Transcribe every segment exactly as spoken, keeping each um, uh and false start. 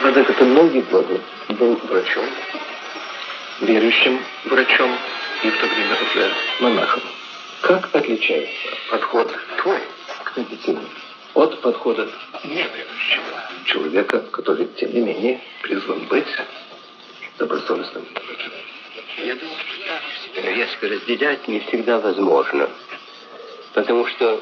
Владыка многие годы был врачом, верующим врачом и в то время уже монахом. Как отличается подход твой к медицине от подхода неверующего человека, который, тем не менее, призван быть добросовестным врачом? Я думаю, что резко разделять не всегда возможно, потому что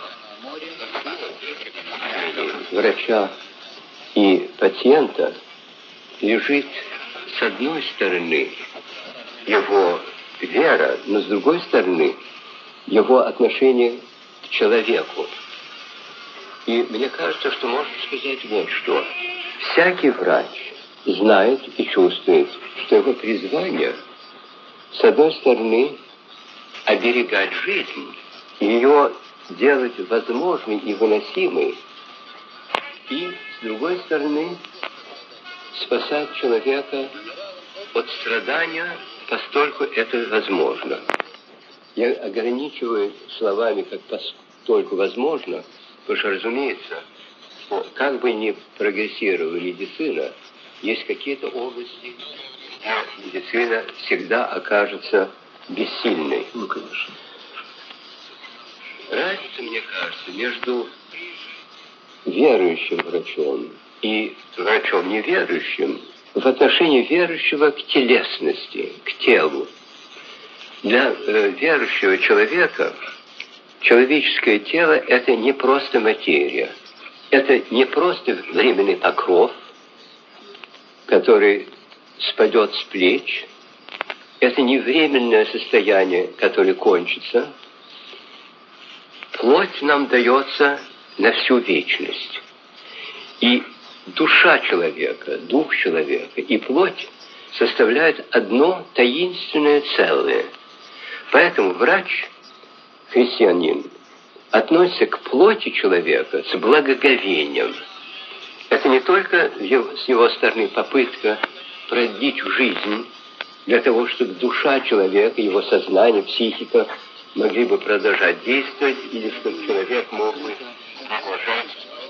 врача и пациента лежит с одной стороны его вера, но с другой стороны его отношение к человеку. И мне кажется, что можно сказать вот что. Всякий врач знает и чувствует, что его призвание, с одной стороны, оберегать жизнь, ее делать возможной и выносимой, и, с другой стороны, спасать человека от страдания, постольку это возможно. Я ограничиваю словами, как постольку возможно, потому что, разумеется, как бы ни прогрессировала медицина, есть какие-то области, где медицина всегда окажется бессильной. Ну, конечно. Разница, мне кажется, между верующим врачом и врачом неверующим в отношении верующего к телесности, к телу. Для э, верующего человека человеческое тело – это не просто материя. Это не просто временный покров, который спадет с плеч. Это не временное состояние, которое кончится. Плоть нам дается на всю вечность. И душа человека, дух человека и плоть составляют одно таинственное целое. Поэтому врач, христианин, относится к плоти человека с благоговением. Это не только с его стороны попытка продлить жизнь для того, чтобы душа человека, его сознание, психика могли бы продолжать действовать, или чтобы человек мог бы продолжать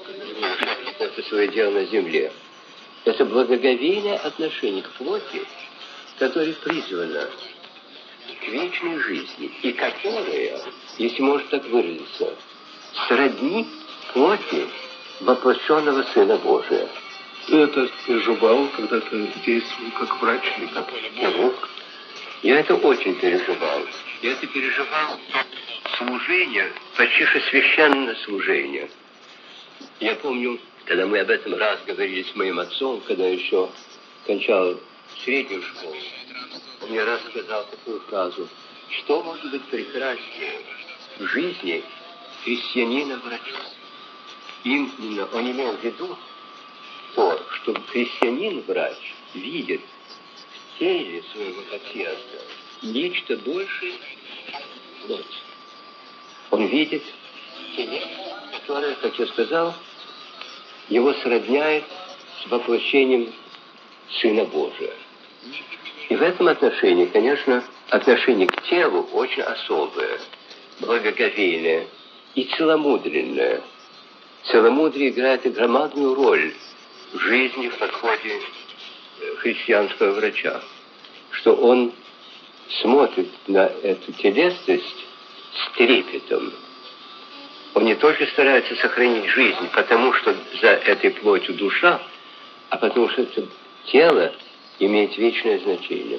это свое дело на земле. Это благоговейное отношение к плоти, которое призвано к вечной жизни, и которое, если можно так выразиться, сродни плоти воплощенного Сына Божия. Ты это переживал, когда ты действовал как врач или как хирург? Я это очень переживал. Я это переживал служение, почти что священное служение. Я помню, когда мы об этом раз говорили с моим отцом, когда я еще кончал среднюю школу, он мне раз сказал такую фразу: что может быть прекраснее в жизни христианина-врача? Именно он имел в виду то, что христианин-врач видит в теле своего пациента нечто большее, плоть. Он видит тело, которое, как я сказал, его сродняет с воплощением Сына Божия. И в этом отношении, конечно, отношение к телу очень особое, благоговейное и целомудренное. Целомудрие играет громадную роль в жизни, в подходе христианского врача, что он смотрит на эту телесность с трепетом. Он не только старается сохранить жизнь, потому что за этой плотью душа, а потому что это тело имеет вечное значение.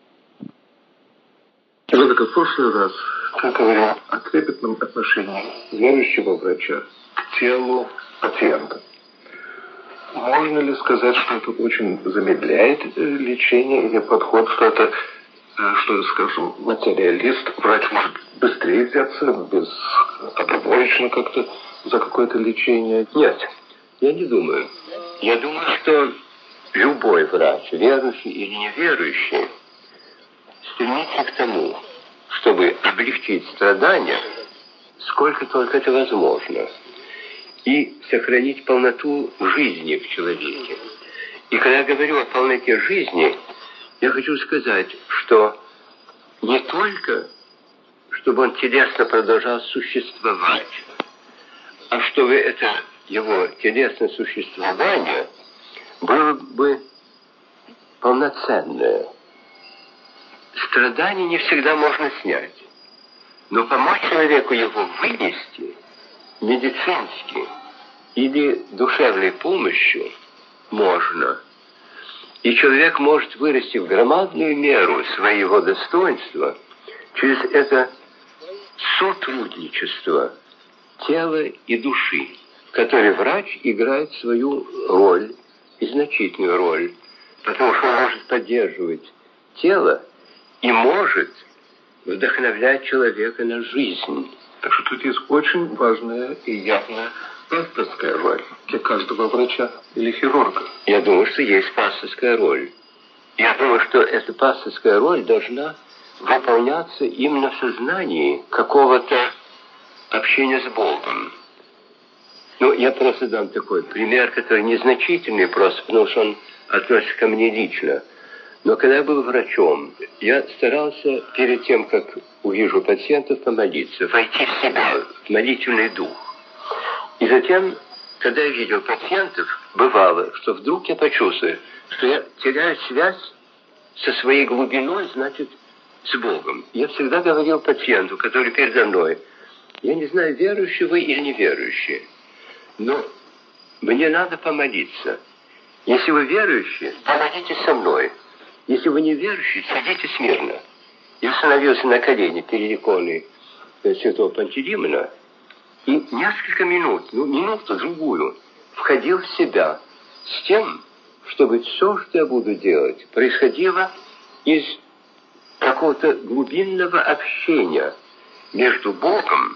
Владыка, в прошлый раз ты говорил о трепетном отношении верующего врача к телу пациента. Можно ли сказать, что это очень замедляет лечение или подход, что это, что, скажем, материалист, врач может быстрее взяться, без добровольно как-то за какое-то лечение? Нет, я не думаю. Я думаю, что любой врач, верующий или неверующий, стремится к тому, чтобы облегчить страдания, сколько только это возможно, и сохранить полноту жизни в человеке. И когда я говорю о полноте жизни, я хочу сказать, что не только, чтобы он телесно продолжал существовать, а чтобы это его телесное существование было бы полноценное. Страдания не всегда можно снять, но помочь человеку его вынести медицински или душевной помощью можно. И человек может вырасти в громадную меру своего достоинства через это сотрудничество тела и души, в которой врач играет свою роль, и значительную роль, потому что он может поддерживать тело и может вдохновлять человека на жизнь. Так что тут есть очень важная и явная пасторская роль для каждого врача или хирурга. Я думаю, что есть пасторская роль. Я думаю, что эта пасторская роль должна выполняться именно в сознании какого-то общения с Богом. Ну, я просто дам такой пример, который незначительный просто, потому что он относится ко мне лично. Но когда я был врачом, я старался перед тем, как увижу пациентов, помолиться, войти в себя, в молитвенный дух. И затем, когда я видел пациентов, бывало, что вдруг я почувствую, что я теряю связь со своей глубиной, значит, с Богом. Я всегда говорил пациенту, который передо мной, я не знаю, верующий вы или неверующий, но мне надо помолиться. Если вы верующие, помолитесь со мной. Если вы не верующие, сидите смирно. Я становился на колени перед иконой святого Пантелеймона и несколько минут, ну, минуту-другую, входил в себя с тем, чтобы все, что я буду делать, происходило из какого-то глубинного общения между Богом,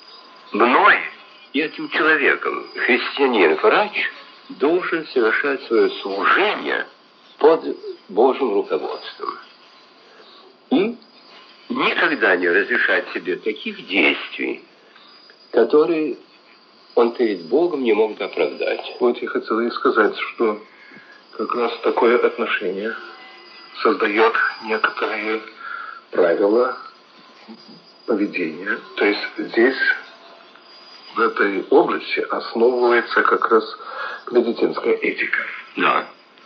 мной и этим человеком. Христианин, врач, должен совершать свое служение под Божьим руководством. И никогда не разрешать себе таких действий, которые он перед Богом не мог бы оправдать. Вот я хотел и сказать, что как раз такое отношение создает некоторые правила поведения. То есть здесь, в этой области, основывается как раз медицинская этика. Да.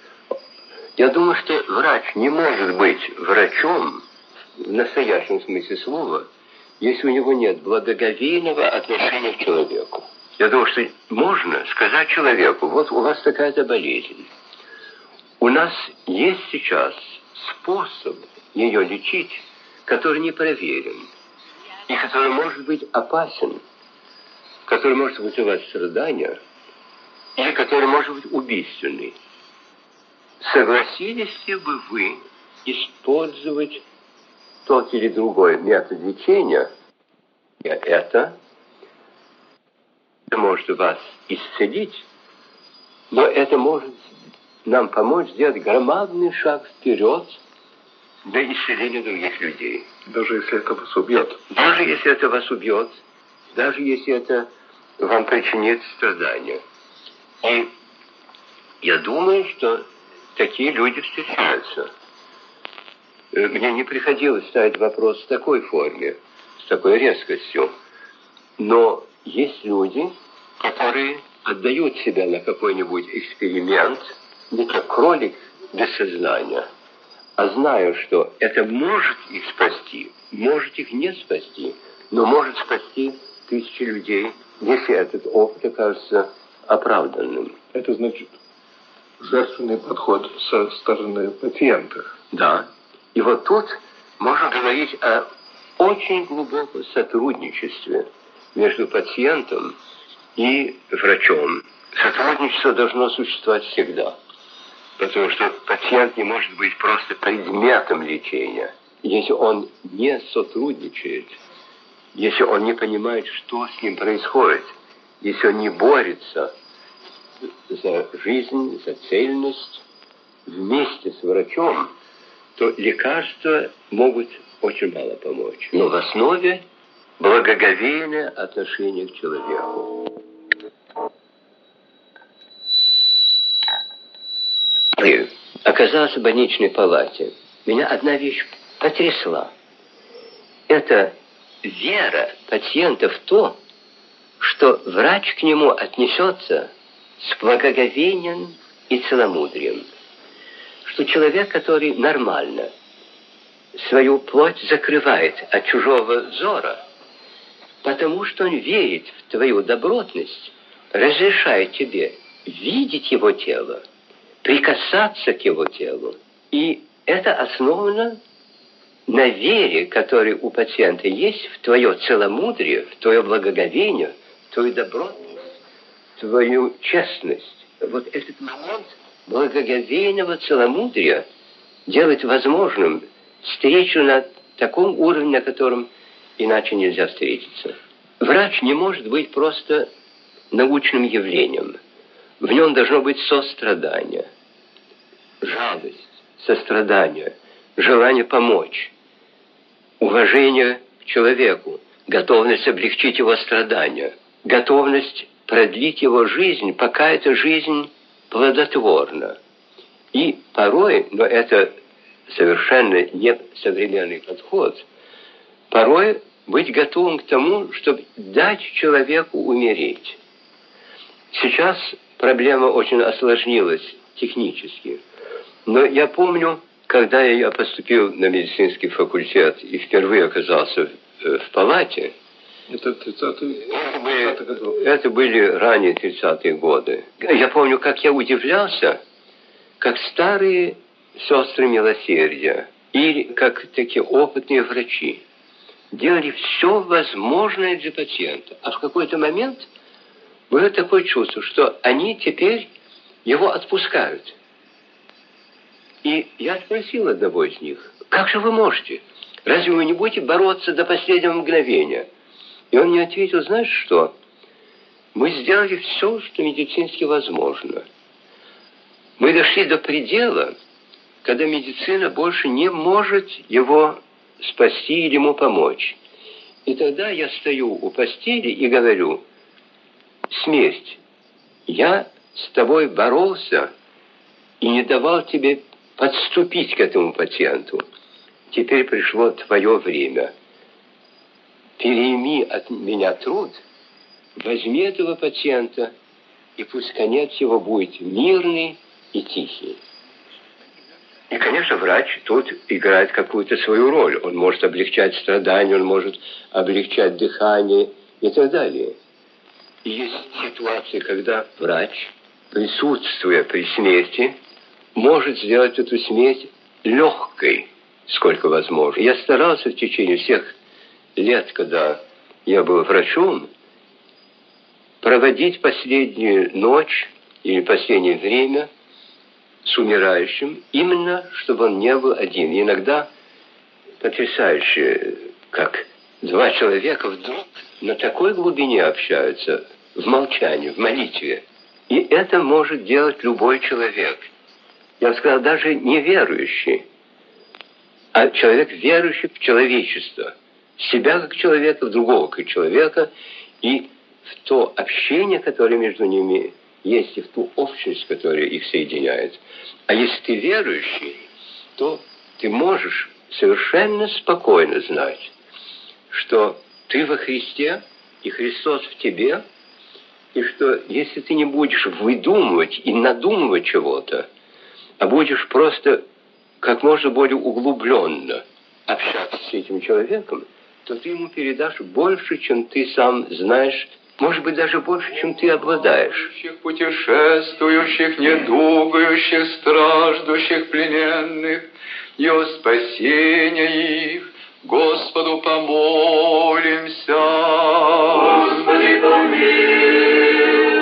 Я думаю, что врач не может быть врачом в настоящем смысле слова, если у него нет благоговейного отношения к человеку. Я думаю, что можно сказать человеку, вот у вас такая-то болезнь. У нас есть сейчас способ ее лечить, который не проверен, и который может быть опасен, который может вызывать страдания, или который может быть убийственный. Согласились ли бы вы использовать тот или другой метод лечения? Это может вас исцелить, но это может нам помочь сделать громадный шаг вперед для исцеления других людей. Даже если это вас убьет. Даже если это вас убьет, даже если это вам причинит страдания. И я думаю, что такие люди встречаются. Мне не приходилось ставить вопрос в такой форме, с такой резкостью. Но есть люди, которые отдают себя на какой-нибудь эксперимент, не как кролик без сознания, а зная, что это может их спасти, может их не спасти, но может спасти тысячи людей, если этот опыт окажется оправданным. Это значит жертвенный подход со стороны пациента. Да. И вот тут можно говорить о очень глубоком сотрудничестве между пациентом и врачом. Сотрудничество должно существовать всегда. Потому что пациент не может быть просто предметом лечения, если он не сотрудничает, если он не понимает, что с ним происходит, если он не борется за жизнь, за цельность вместе с врачом, то лекарства могут очень мало помочь. Но в основе благоговейное отношение к человеку. И оказался в больничной палате. Меня одна вещь потрясла. Это вера пациента в то, что врач к нему отнесется с благоговением и целомудрием. Что человек, который нормально свою плоть закрывает от чужого взора, потому что он верит в твою добротность, разрешает тебе видеть его тело, прикасаться к его телу. И это основано на вере, которая у пациента есть в твое целомудрие, в твое благоговение, в твою добротность, в твою честность. Вот этот момент благоговейного целомудрия делает возможным встречу на таком уровне, на котором иначе нельзя встретиться. Врач не может быть просто научным явлением. В нем должно быть сострадание, жалость, сострадание, желание помочь, уважение к человеку, готовность облегчить его страдания, готовность продлить его жизнь, пока эта жизнь плодотворна. И порой, но это совершенно не современный подход, порой быть готовым к тому, чтобы дать человеку умереть. Сейчас проблема очень осложнилась технически. Но я помню, когда я поступил на медицинский факультет и впервые оказался в, в палате, это тридцатые годы. Это были ранние тридцатые годы. Я помню, как я удивлялся, как старые сестры милосердия или как такие опытные врачи делали все возможное для пациента. А в какой-то момент было такое чувство, что они теперь его отпускают. И я спросил одного из них: как же вы можете? Разве вы не будете бороться до последнего мгновения? И он мне ответил: знаешь что? Мы сделали все, что медицински возможно. Мы дошли до предела, когда медицина больше не может его спасти или ему помочь. И тогда я стою у постели и говорю: смерть, я с тобой боролся и не давал тебе подступить к этому пациенту. Теперь пришло твое время. Перейми от меня труд, возьми этого пациента, и пусть конец его будет мирный и тихий. И, конечно, врач тут играет какую-то свою роль. Он может облегчать страдания, он может облегчать дыхание и так далее. И есть ситуации, когда врач, присутствуя при смерти, может сделать эту смерть легкой, сколько возможно. Я старался в течение всех лет, когда я был врачом, проводить последнюю ночь или последнее время с умирающим, именно чтобы он не был один. И иногда потрясающе, как два человека вдруг на такой глубине общаются, в молчании, в молитве. И это может делать любой человек. Я бы сказал, даже неверующий, а человек, верующий в человечество. В себя как человека, в другого как человека, и в то общение, которое между ними есть, и в ту общность, которая их соединяет. А если ты верующий, то ты можешь совершенно спокойно знать, что ты во Христе, и Христос в тебе, и что если ты не будешь выдумывать и надумывать чего-то, а будешь просто как можно более углубленно общаться с этим человеком, то ты ему передашь больше, чем ты сам знаешь, может быть, даже больше, чем ты обладаешь. Путешествующих, недугающих, страждущих, плененных, и о спасении их Господу помолимся. Господи, помилуй.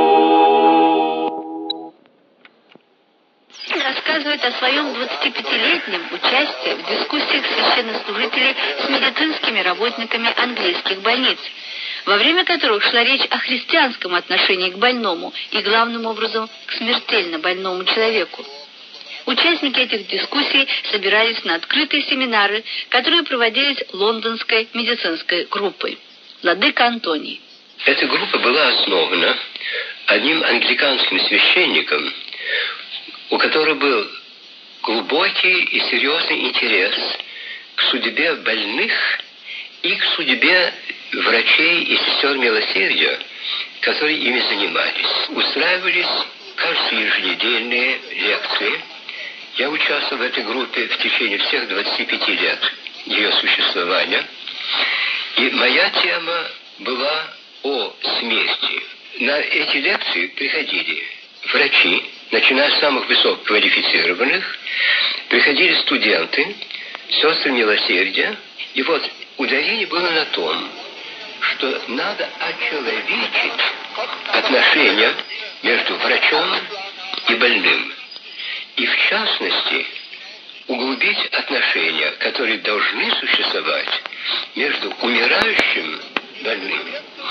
Рассказывает о своем двадцатипятилетнем участии в дискуссиях священнослужителей с медицинскими работниками английских больниц, во время которых шла речь о христианском отношении к больному и, главным образом, к смертельно больному человеку. Участники этих дискуссий собирались на открытые семинары, которые проводились лондонской медицинской группой. Владыка Антоний. Эта группа была основана одним англиканским священником, у которого был глубокий и серьезный интерес к судьбе больных и к судьбе врачей и сестер милосердия, которые ими занимались. Устраивались кажется, еженедельные лекции. Я участвовал в этой группе в течение всех двадцати пяти лет ее существования. И моя тема была о смерти. На эти лекции приходили врачи, начиная с самых высококвалифицированных, приходили студенты, сестры милосердия. И вот ударение было на том, что надо очеловечить отношения между врачом и больным. И в частности, углубить отношения, которые должны существовать между умирающим больным.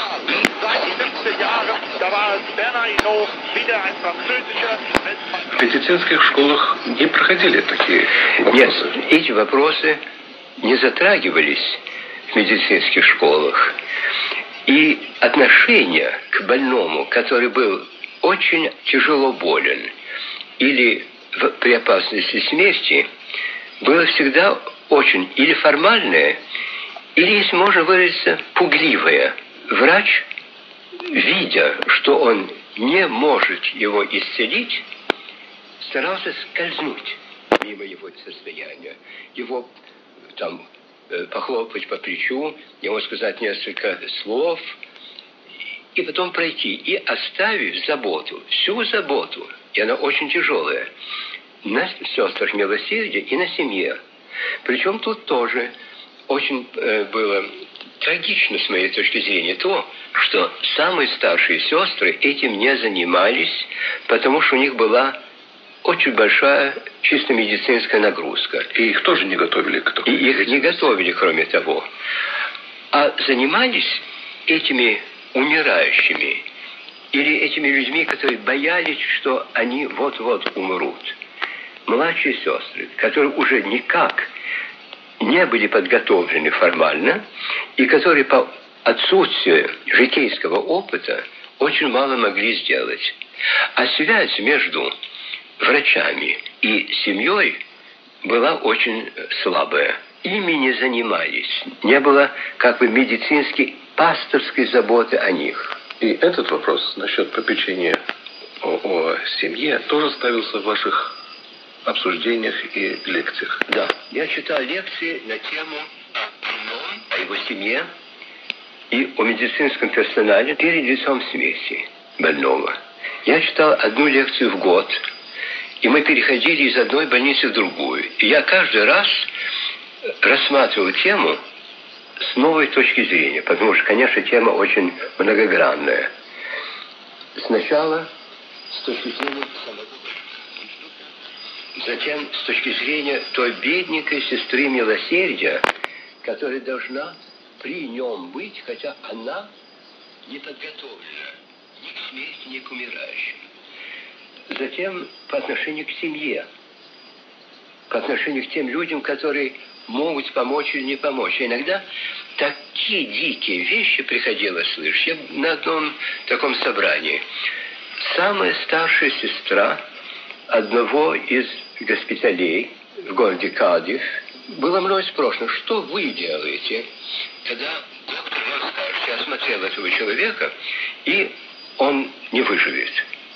В медицинских школах не проходили такие вопросы? Нет, эти вопросы не затрагивались в медицинских школах. И отношение к больному, который был очень тяжело болен или в, при опасности смерти, было всегда очень или формальное, или, если можно выразиться, пугливое. Врач, видя, что он не может его исцелить, старался скользнуть мимо его состояния, его там похлопать по плечу, ему сказать несколько слов, и потом пройти, и оставив заботу, всю заботу, и она очень тяжелая, на сестрах милосердия и на семье. Причем тут тоже очень э, было трагично, с моей точки зрения, то, что самые старшие сестры этим не занимались, потому что у них была очень большая чисто медицинская нагрузка. И их тоже не готовили к этому? И их не готовили, кроме того. А занимались этими умирающими или этими людьми, которые боялись, что они вот-вот умрут. Младшие сестры, которые уже никак не были подготовлены формально, и которые по отсутствию житейского опыта очень мало могли сделать. А связь между врачами и семьей была очень слабая. Ими не занимались. Не было как бы медицинской, пасторской заботы о них. И этот вопрос насчет попечения о, о семье тоже ставился в ваших обсуждениях и лекциях? Да. Я читал лекции на тему о его семье и о медицинском персонале перед лицом смерти больного. Я читал одну лекцию в год, и мы переходили из одной больницы в другую. И я каждый раз рассматривал тему с новой точки зрения, потому что, конечно, тема очень многогранная. Сначала с точки зрения самого, затем с точки зрения той бедненькой сестры милосердия, которая должна при нем быть, хотя она не подготовлена ни к смерти, ни к умирающим. Затем по отношению к семье, по отношению к тем людям, которые могут помочь или не помочь. И иногда такие дикие вещи приходилось слышать. Я на одном таком собрании. Самая старшая сестра одного из госпиталей в городе Кардифф была мной спрошена, что вы делаете, когда доктор вам скажет, я осмотрел этого человека, и он не выживет.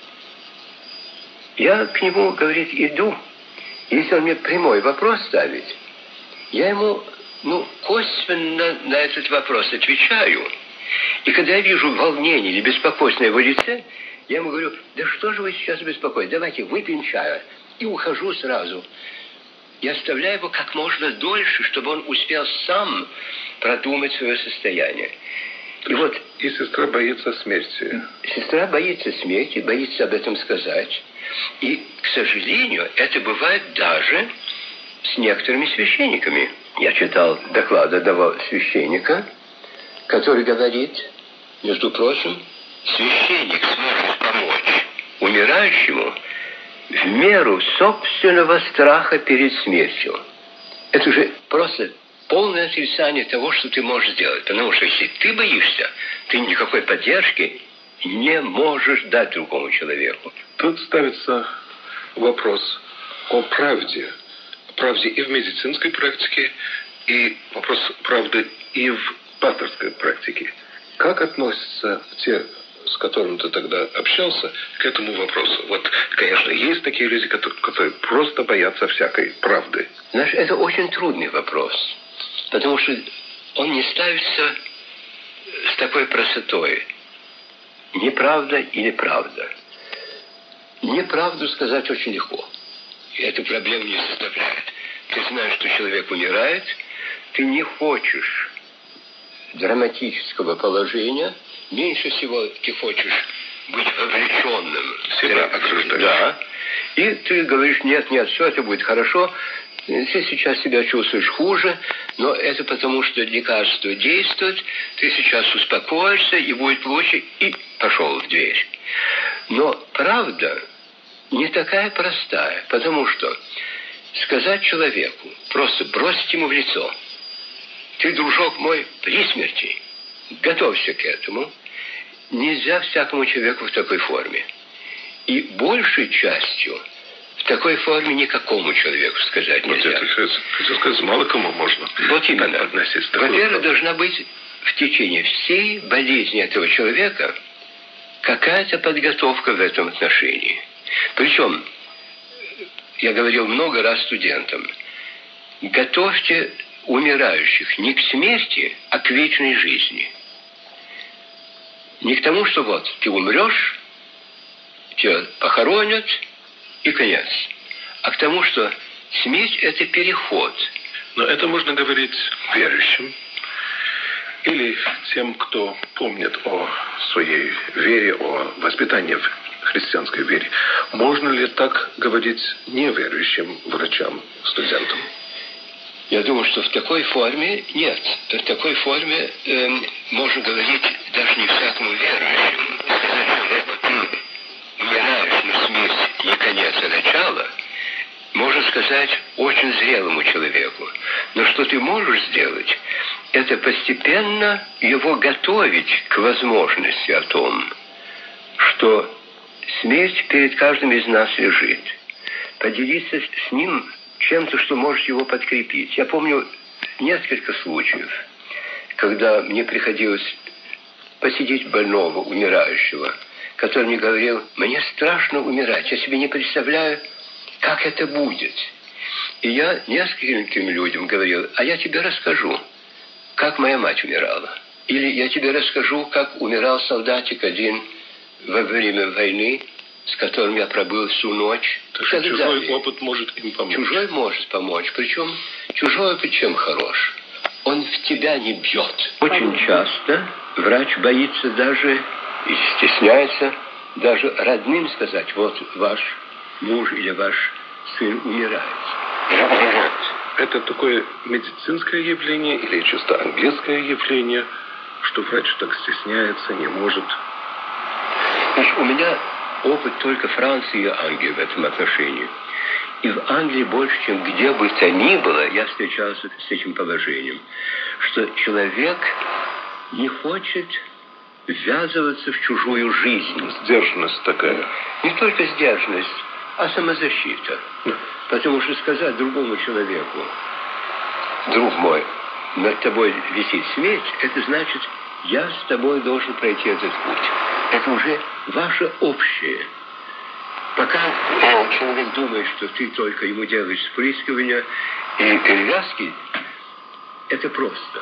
Я к нему, говорит, иду. Если он мне прямой вопрос ставит, я ему, ну, косвенно на этот вопрос отвечаю. И когда я вижу волнение или беспокойство на его лице, я ему говорю, да что же вы сейчас беспокоитесь, давайте выпьем чаю. И ухожу сразу. И оставляю его как можно дольше, чтобы он успел сам продумать свое состояние. И вот и сестра боится смерти. Сестра боится смерти, боится об этом сказать. И, к сожалению, это бывает даже с некоторыми священниками. Я читал доклад одного священника, который говорит, между прочим, священник сможет помочь умирающему в меру собственного страха перед смертью. Это уже просто полное отрицание того, что ты можешь сделать. Потому что если ты боишься, ты никакой поддержки не можешь дать другому человеку. Тут ставится вопрос о правде. Правде и в медицинской практике, и вопрос правды и в пасторской практике. Как относятся те с которым ты тогда общался, к этому вопросу? Вот, конечно, есть такие люди, которые, которые просто боятся всякой правды. Знаешь, это очень трудный вопрос, потому что он не ставится с такой простотой. Неправда или правда. Неправду сказать очень легко. И эту проблему не составляет. Ты знаешь, что человек умирает, ты не хочешь драматического положения, меньше всего ты хочешь быть вовлеченным. Себя ограждаешь. Да. И ты говоришь, нет, нет, все это будет хорошо. Ты сейчас себя чувствуешь хуже, но это потому, что лекарство действует, ты сейчас успокоишься, и будет лучше, и пошел в дверь. Но правда не такая простая, потому что сказать человеку, просто бросить ему в лицо: ты, дружок мой, при смерти, готовься к этому, нельзя всякому человеку в такой форме. И большей частью в такой форме никакому человеку сказать нельзя. Вот это, хотел сказать, мало кому можно. Вот именно. Во-первых, должна быть в течение всей болезни этого человека какая-то подготовка в этом отношении. Причем, я говорил много раз студентам, готовьте умирающих не к смерти, а к вечной жизни. Не к тому, что вот ты умрешь, тебя похоронят, и конец. А к тому, что смерть – это переход. Но это можно говорить верующим или тем, кто помнит о своей вере, о воспитании в христианской вере. Можно ли так говорить неверующим врачам, студентам? Я думаю, что в такой форме нет. В такой форме э, можно говорить даже не всякому верующему. Сказать человеку, ты умираешь, но смерть не конец, а начало, можно сказать очень зрелому человеку. Но что ты можешь сделать, это постепенно его готовить к возможности о том, что смерть перед каждым из нас лежит. Поделиться с ним чем-то, что может его подкрепить. Я помню несколько случаев, когда мне приходилось посидеть больного, умирающего, который мне говорил: мне страшно умирать, я себе не представляю, как это будет. И я нескольким людям говорил: а я тебе расскажу, как моя мать умирала. Или я тебе расскажу, как умирал солдатик один во время войны, с которым я пробыл всю ночь. Так что чужой опыт может им помочь. Чужой может помочь. Причем чужой опыт чем хорош? Он в тебя не бьет. Очень часто врач боится даже и стесняется даже родным сказать: вот ваш муж или ваш сын умирает. Это такое медицинское явление или чисто английское явление, что врач так стесняется, не может? Значит, у меня опыт только Франции и Англии в этом отношении. И в Англии больше, чем где бы то ни было, я встречался с этим положением, что человек не хочет ввязываться в чужую жизнь. Сдержанность такая. Не только сдержанность, а самозащита. Потому что сказать другому человеку: друг мой, над тобой висит смерть, это значит, я с тобой должен пройти этот путь. Это уже ваше общее. Пока человек думает, что ты только ему делаешь спрыскивания и перевязки, это просто.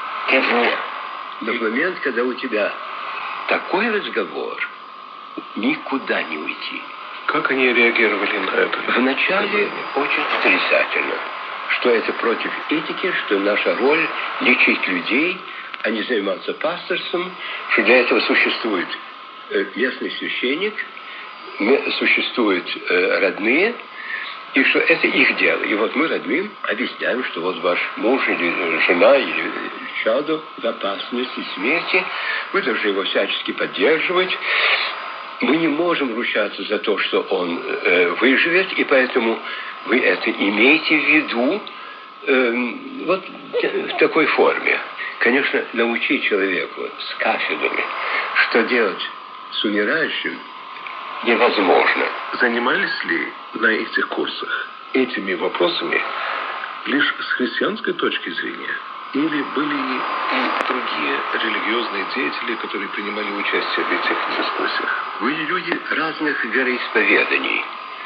Но в момент, когда у тебя такой разговор, никуда не уйти. Как они реагировали на это? Вначале очень отрицательно, что это против этики, что наша роль лечить людей, а не заниматься пасторством, что для этого существует местный священник, существуют родные, и что это их дело. И вот мы родным объясняем, что вот ваш муж или жена или чадо в опасности смерти, вы должны его всячески поддерживать. Мы не можем ручаться за то, что он э, выживет, и поэтому вы это имейте в виду э, вот в такой форме. Конечно, научить человеку с кафедрами, что делать с умирающим, невозможно. Занимались ли на этих курсах этими вопросами лишь с христианской точки зрения? Или были и другие религиозные деятели, которые принимали участие в этих дискуссиях? Были люди разных вероисповеданий.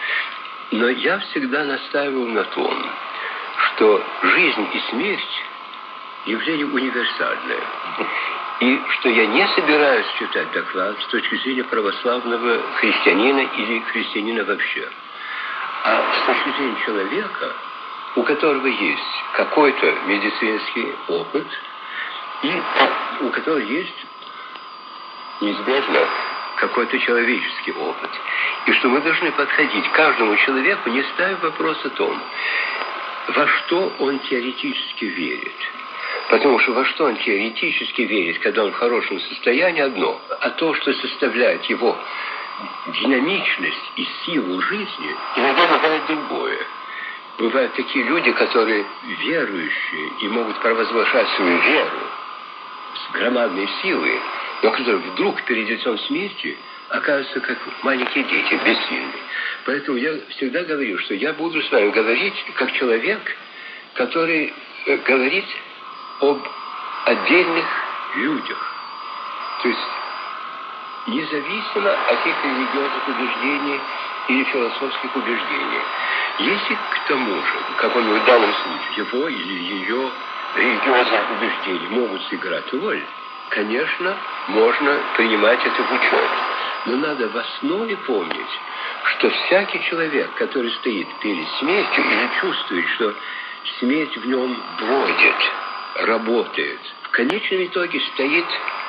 Но я всегда настаивал на том, что жизнь и смерть – явление универсальное. И что я не собираюсь читать доклад с точки зрения православного христианина или христианина вообще. А с точки зрения человека, у которого есть какой-то медицинский опыт, и у которого есть неизбежно какой-то человеческий опыт. И что мы должны подходить к каждому человеку, не ставя вопрос о том, во что он теоретически верит. Потому что во что он теоретически верит, когда он в хорошем состоянии, одно. А то, что составляет его динамичность и силу жизни, иногда бывает другое. Бывают такие люди, которые верующие и могут провозглашать свою веру с громадной силой, но которые вдруг перед лицом смерти оказываются как маленькие дети, бессильны. Поэтому я всегда говорю, что я буду с вами говорить как человек, который э, говорит об отдельных людях. То есть независимо от их религиозных убеждений или философских убеждений. Если к тому же, как он в данном случае, его или ее религиозные убеждения могут сыграть роль, конечно, можно принимать это в учет. Но надо в основе помнить, что всякий человек, который стоит перед смертью или чувствует, что смерть в нем бродит, работает, в конечном итоге стоит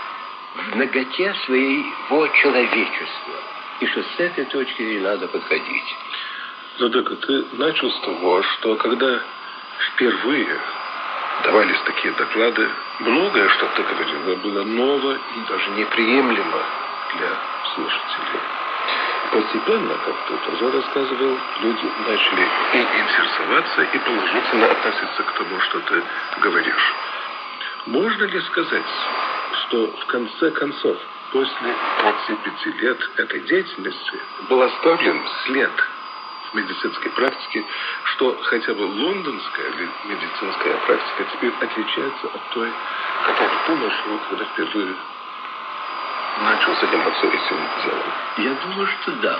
в наготе своего человечества. И что с этой точки зрения надо подходить. Владыка, ты начал с того, что когда впервые давались такие доклады, многое, что ты говорил, было ново и даже неприемлемо для слушателей. Постепенно, как ты тоже рассказывал, люди начали и интересоваться, и положительно относиться к тому, что ты говоришь. Можно ли сказать, что в конце концов, после двадцати пяти лет этой деятельности, был оставлен след в медицинской практике, что хотя бы лондонская медицинская практика теперь отличается от той, которую ты нашел, когда впервые начал с этим отцовицем делом? Я думаю, что да.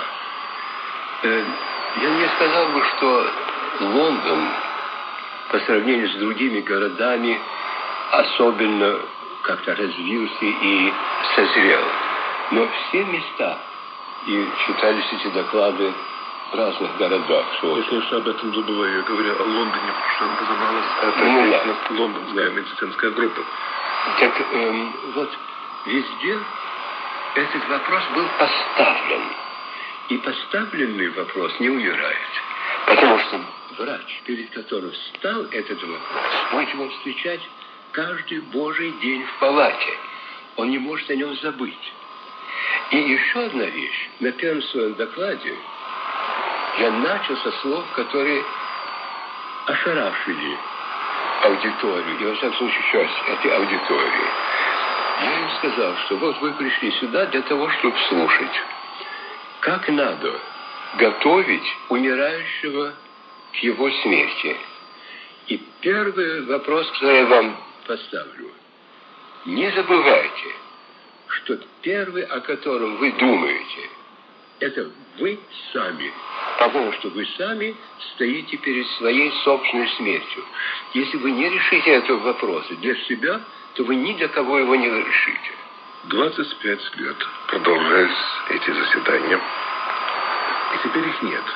Я не сказал бы, что Лондон по сравнению с другими городами особенно как-то развился и созрел. Но все места, и читались эти доклады в разных городах. Я, конечно, об этом забываю. Я говорю о Лондоне, потому что называлась эта ну, деятельность да. лондонская да. медицинская группа. Так эм, вот везде этот вопрос был поставлен. И поставленный вопрос не умирает. Потому что врач, перед которым встал этот вопрос, будет его встречать каждый божий день в палате. Он не может о нем забыть. И еще одна вещь. На первом своем докладе я начал со слов, которые ошарашили аудиторию, и во всяком случае часть этой аудитории. Я им сказал, что вот вы пришли сюда для того, чтобы слушать, как надо готовить умирающего к его смерти. И первый вопрос, который я вам поставлю. Не забывайте, что первый, о котором вы думаете, это вы сами. Потому что вы сами стоите перед своей собственной смертью. Если вы не решите этого вопроса для себя, то вы ни для кого его не решите. двадцать пять лет продолжались эти заседания. И теперь их нет.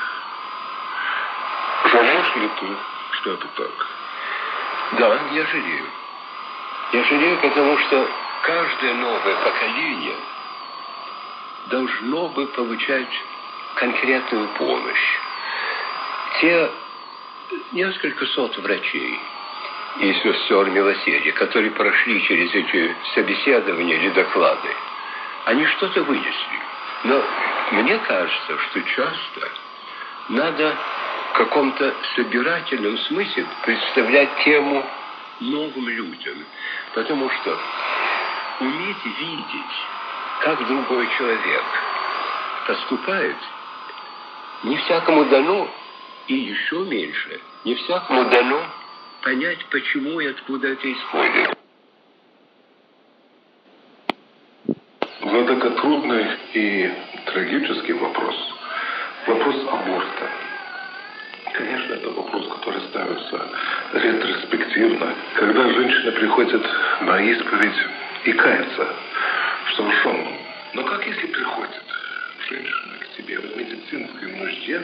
Жалеешь ли ты, что это так? Да, я жалею. Я жалею, потому что каждое новое поколение должно бы получать конкретную помощь. Те несколько сот врачей и сестер милосердия, которые прошли через эти собеседования или доклады, они что-то вынесли. Но мне кажется, что часто надо в каком-то собирательном смысле представлять тему новым людям. Потому что уметь видеть, как другой человек поступает, не всякому дано, и еще меньше, не всякому дано понять, почему и откуда это исходит. Владыка, трудный и трагический вопрос. Вопрос аборта. Конечно, это вопрос, который ставится ретроспективно. Когда женщина приходит на исповедь и кается, что уж он. Но как если приходит женщина к тебе в медицинской нужде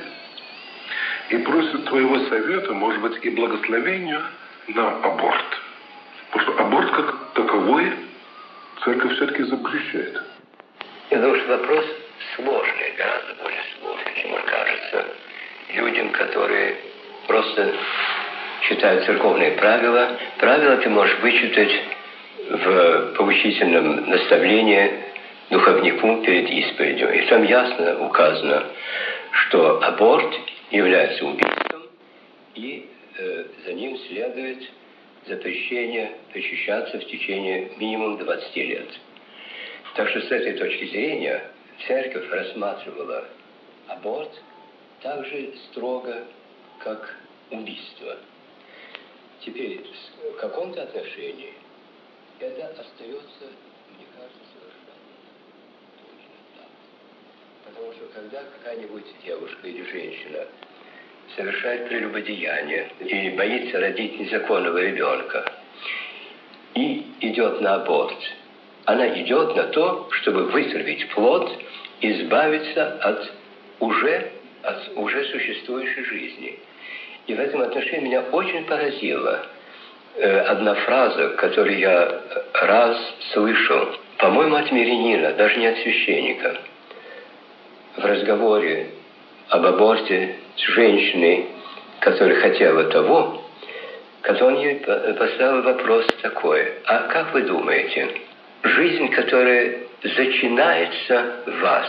и просит твоего совета, может быть, и благословения на аборт? Потому что аборт как таковой церковь все-таки запрещает. Я думаю, что вопрос сложный, гораздо более сложный, чем он кажется. Людям, которые просто читают церковные правила, правила ты можешь вычитать в поучительном наставлении духовнику перед исповедью. И там ясно указано, что аборт является убийством, и э, за ним следует запрещение причащаться в течение минимум двадцати лет. Так что с этой точки зрения церковь рассматривала аборт так же строго, как убийство. Теперь в каком-то отношении это остается, мне кажется, совершенно точно так. Потому что когда какая-нибудь девушка или женщина совершает прелюбодеяние и боится родить незаконного ребенка и идет на аборт, она идет на то, чтобы вытравить плод и избавиться от уже, от уже существующей жизни. И в этом отношении меня очень поразила э, одна фраза, которую я раз слышал, по-моему, от мирянина, даже не от священника, в разговоре об аборте с женщиной, которая хотела того, когда он ей поставил вопрос такой: а как вы думаете, жизнь, которая зачинается в вас,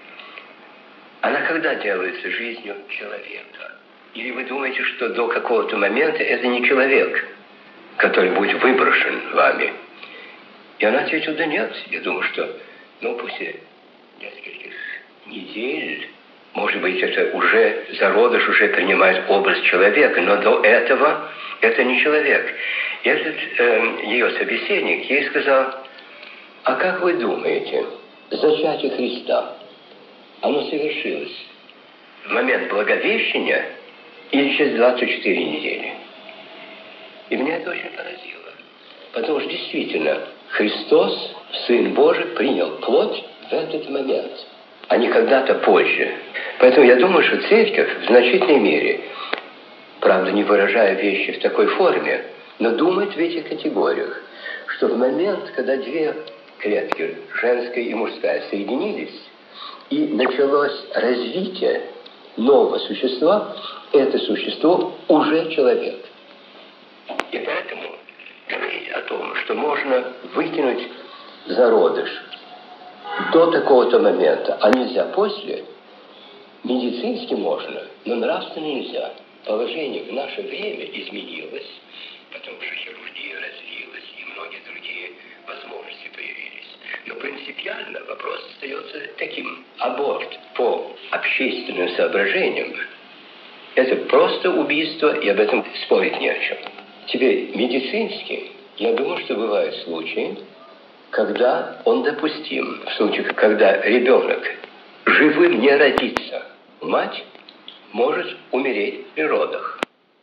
она когда делается жизнью человека? Или вы думаете, что до какого-то момента это не человек, который будет выброшен вами? И она ответила: да нет, я думаю, что ну, после нескольких недель, может быть, это уже зародыш уже принимает образ человека, но до этого это не человек. И этот э, ее собеседник ей сказал: а как вы думаете, зачатие Христа, оно совершилось в момент Благовещения или через двадцать четыре недели? И меня это очень поразило. Потому что действительно Христос, Сын Божий, принял плоть в этот момент, а не когда-то позже. Поэтому я думаю, что церковь в значительной мере, правда, не выражая вещи в такой форме, но думает в этих категориях, что в момент, когда две клетки, женская и мужская, соединились, и началось развитие нового существа, это существо уже человек. И поэтому говорить о том, что можно выкинуть зародыш до такого-то момента, а нельзя после, медицински можно, но нравственно нельзя. Положение в наше время изменилось, потому что хирургия развилась, и многие другие возможности появились. Но принципиально вопрос остается таким. Аборт по общественным соображениям – это просто убийство, и об этом спорить не о чем. Теперь медицински, я думаю, что бывают случаи, когда он допустим. В случае, когда ребенок живым не родится, мать может умереть при родах.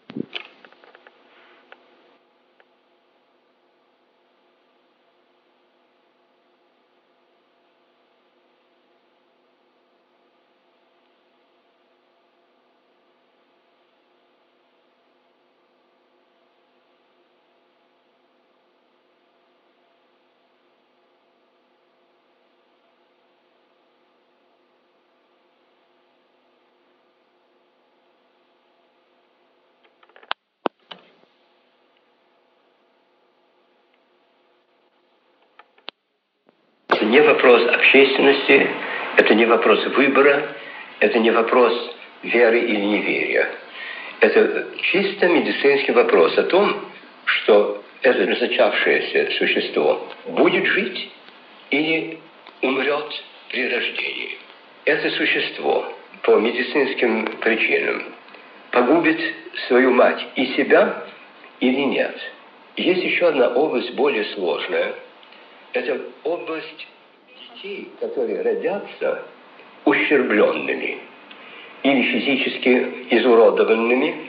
Это не вопрос общественности, это не вопрос выбора, это не вопрос веры или неверия. Это чисто медицинский вопрос о том, что это зачавшееся существо будет жить или умрет при рождении. Это существо по медицинским причинам погубит свою мать и себя, или нет. Есть еще одна область более сложная. Это область детей, которые родятся ущербленными или физически изуродованными,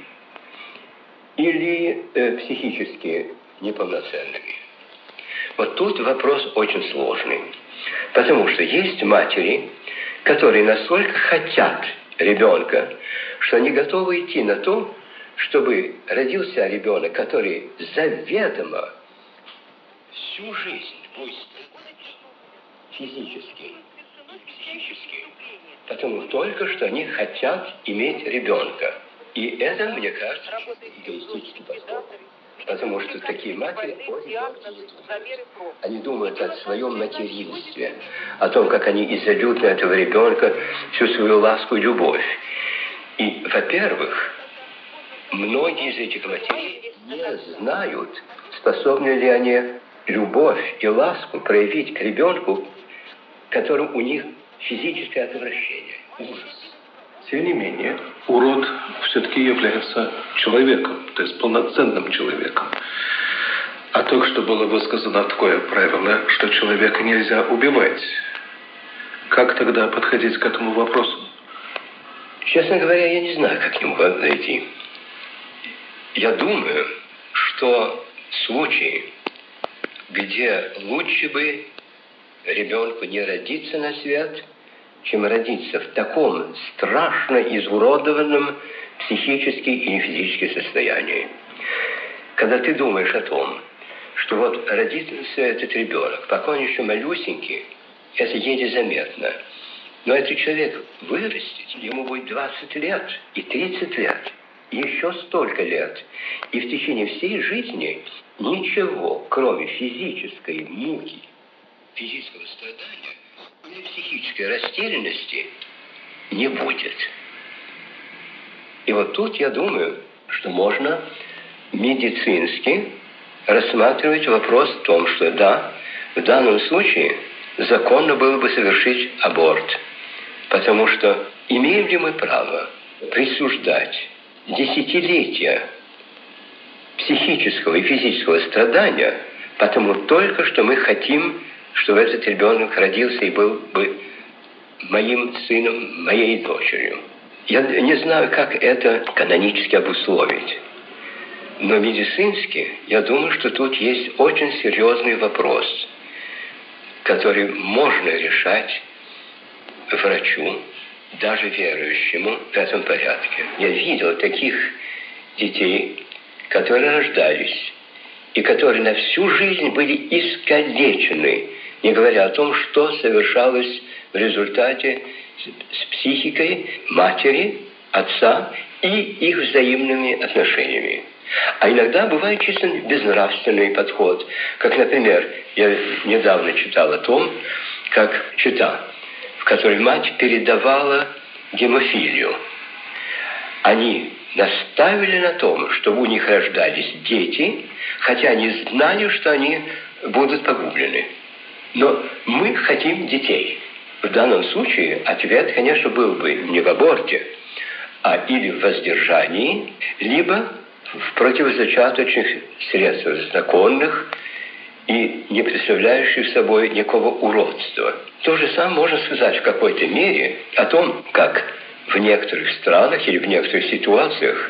или э, психически неполноценными. Вот тут вопрос очень сложный. Потому что есть матери, которые настолько хотят ребенка, что они готовы идти на то, чтобы родился ребенок, который заведомо всю жизнь будет физически, психически, потому только что они хотят иметь ребенка. И это, мне кажется, эгоистический подход. Потому что такие матери, они думают о своем материнстве, о том, как они изольют на этого ребенка всю свою ласку и любовь. И, во-первых, многие из этих матерей не знают, способны ли они любовь и ласку проявить к ребенку, которому у них физическое отвращение, ужас. Тем не менее, урод все-таки является человеком, то есть полноценным человеком. А только что было высказано такое правило, что человека нельзя убивать. Как тогда подходить к этому вопросу? Честно говоря, я не знаю, как к нему подойти. Я думаю, что случаи, где лучше бы ребенку не родиться на свет, чем родиться в таком страшно изуродованном психически и физически состоянии. Когда ты думаешь о том, что вот родится этот ребенок, пока он еще малюсенький, это еле заметно. Но этот человек вырастет, ему будет двадцать лет, и тридцать лет, и еще столько лет. И в течение всей жизни ничего, кроме физической муки, физического страдания, или психической растерянности не будет. И вот тут я думаю, что можно медицински рассматривать вопрос в том, что да, в данном случае законно было бы совершить аборт. Потому что имеем ли мы право присуждать десятилетия психического и физического страдания, потому только что мы хотим, чтобы этот ребенок родился и был бы моим сыном, моей дочерью. Я не знаю, как это канонически обусловить. Но медицински, я думаю, что тут есть очень серьезный вопрос, который можно решать врачу, даже верующему, в этом порядке. Я видел таких детей, которые рождались, и которые на всю жизнь были искалечены, не говоря о том, что совершалось в результате с психикой матери, отца и их взаимными отношениями. А иногда бывает чисто безнравственный подход. Как, например, я недавно читал о том, как чета, в которой мать передавала гемофилию. Они наставили на том, чтобы у них рождались дети, хотя они знали, что они будут погублены. Но мы хотим детей. В данном случае ответ, конечно, был бы не в аборте, а или в воздержании, либо в противозачаточных средствах законных и не представляющих собой никакого уродства. То же самое можно сказать в какой-то мере о том, как в некоторых странах или в некоторых ситуациях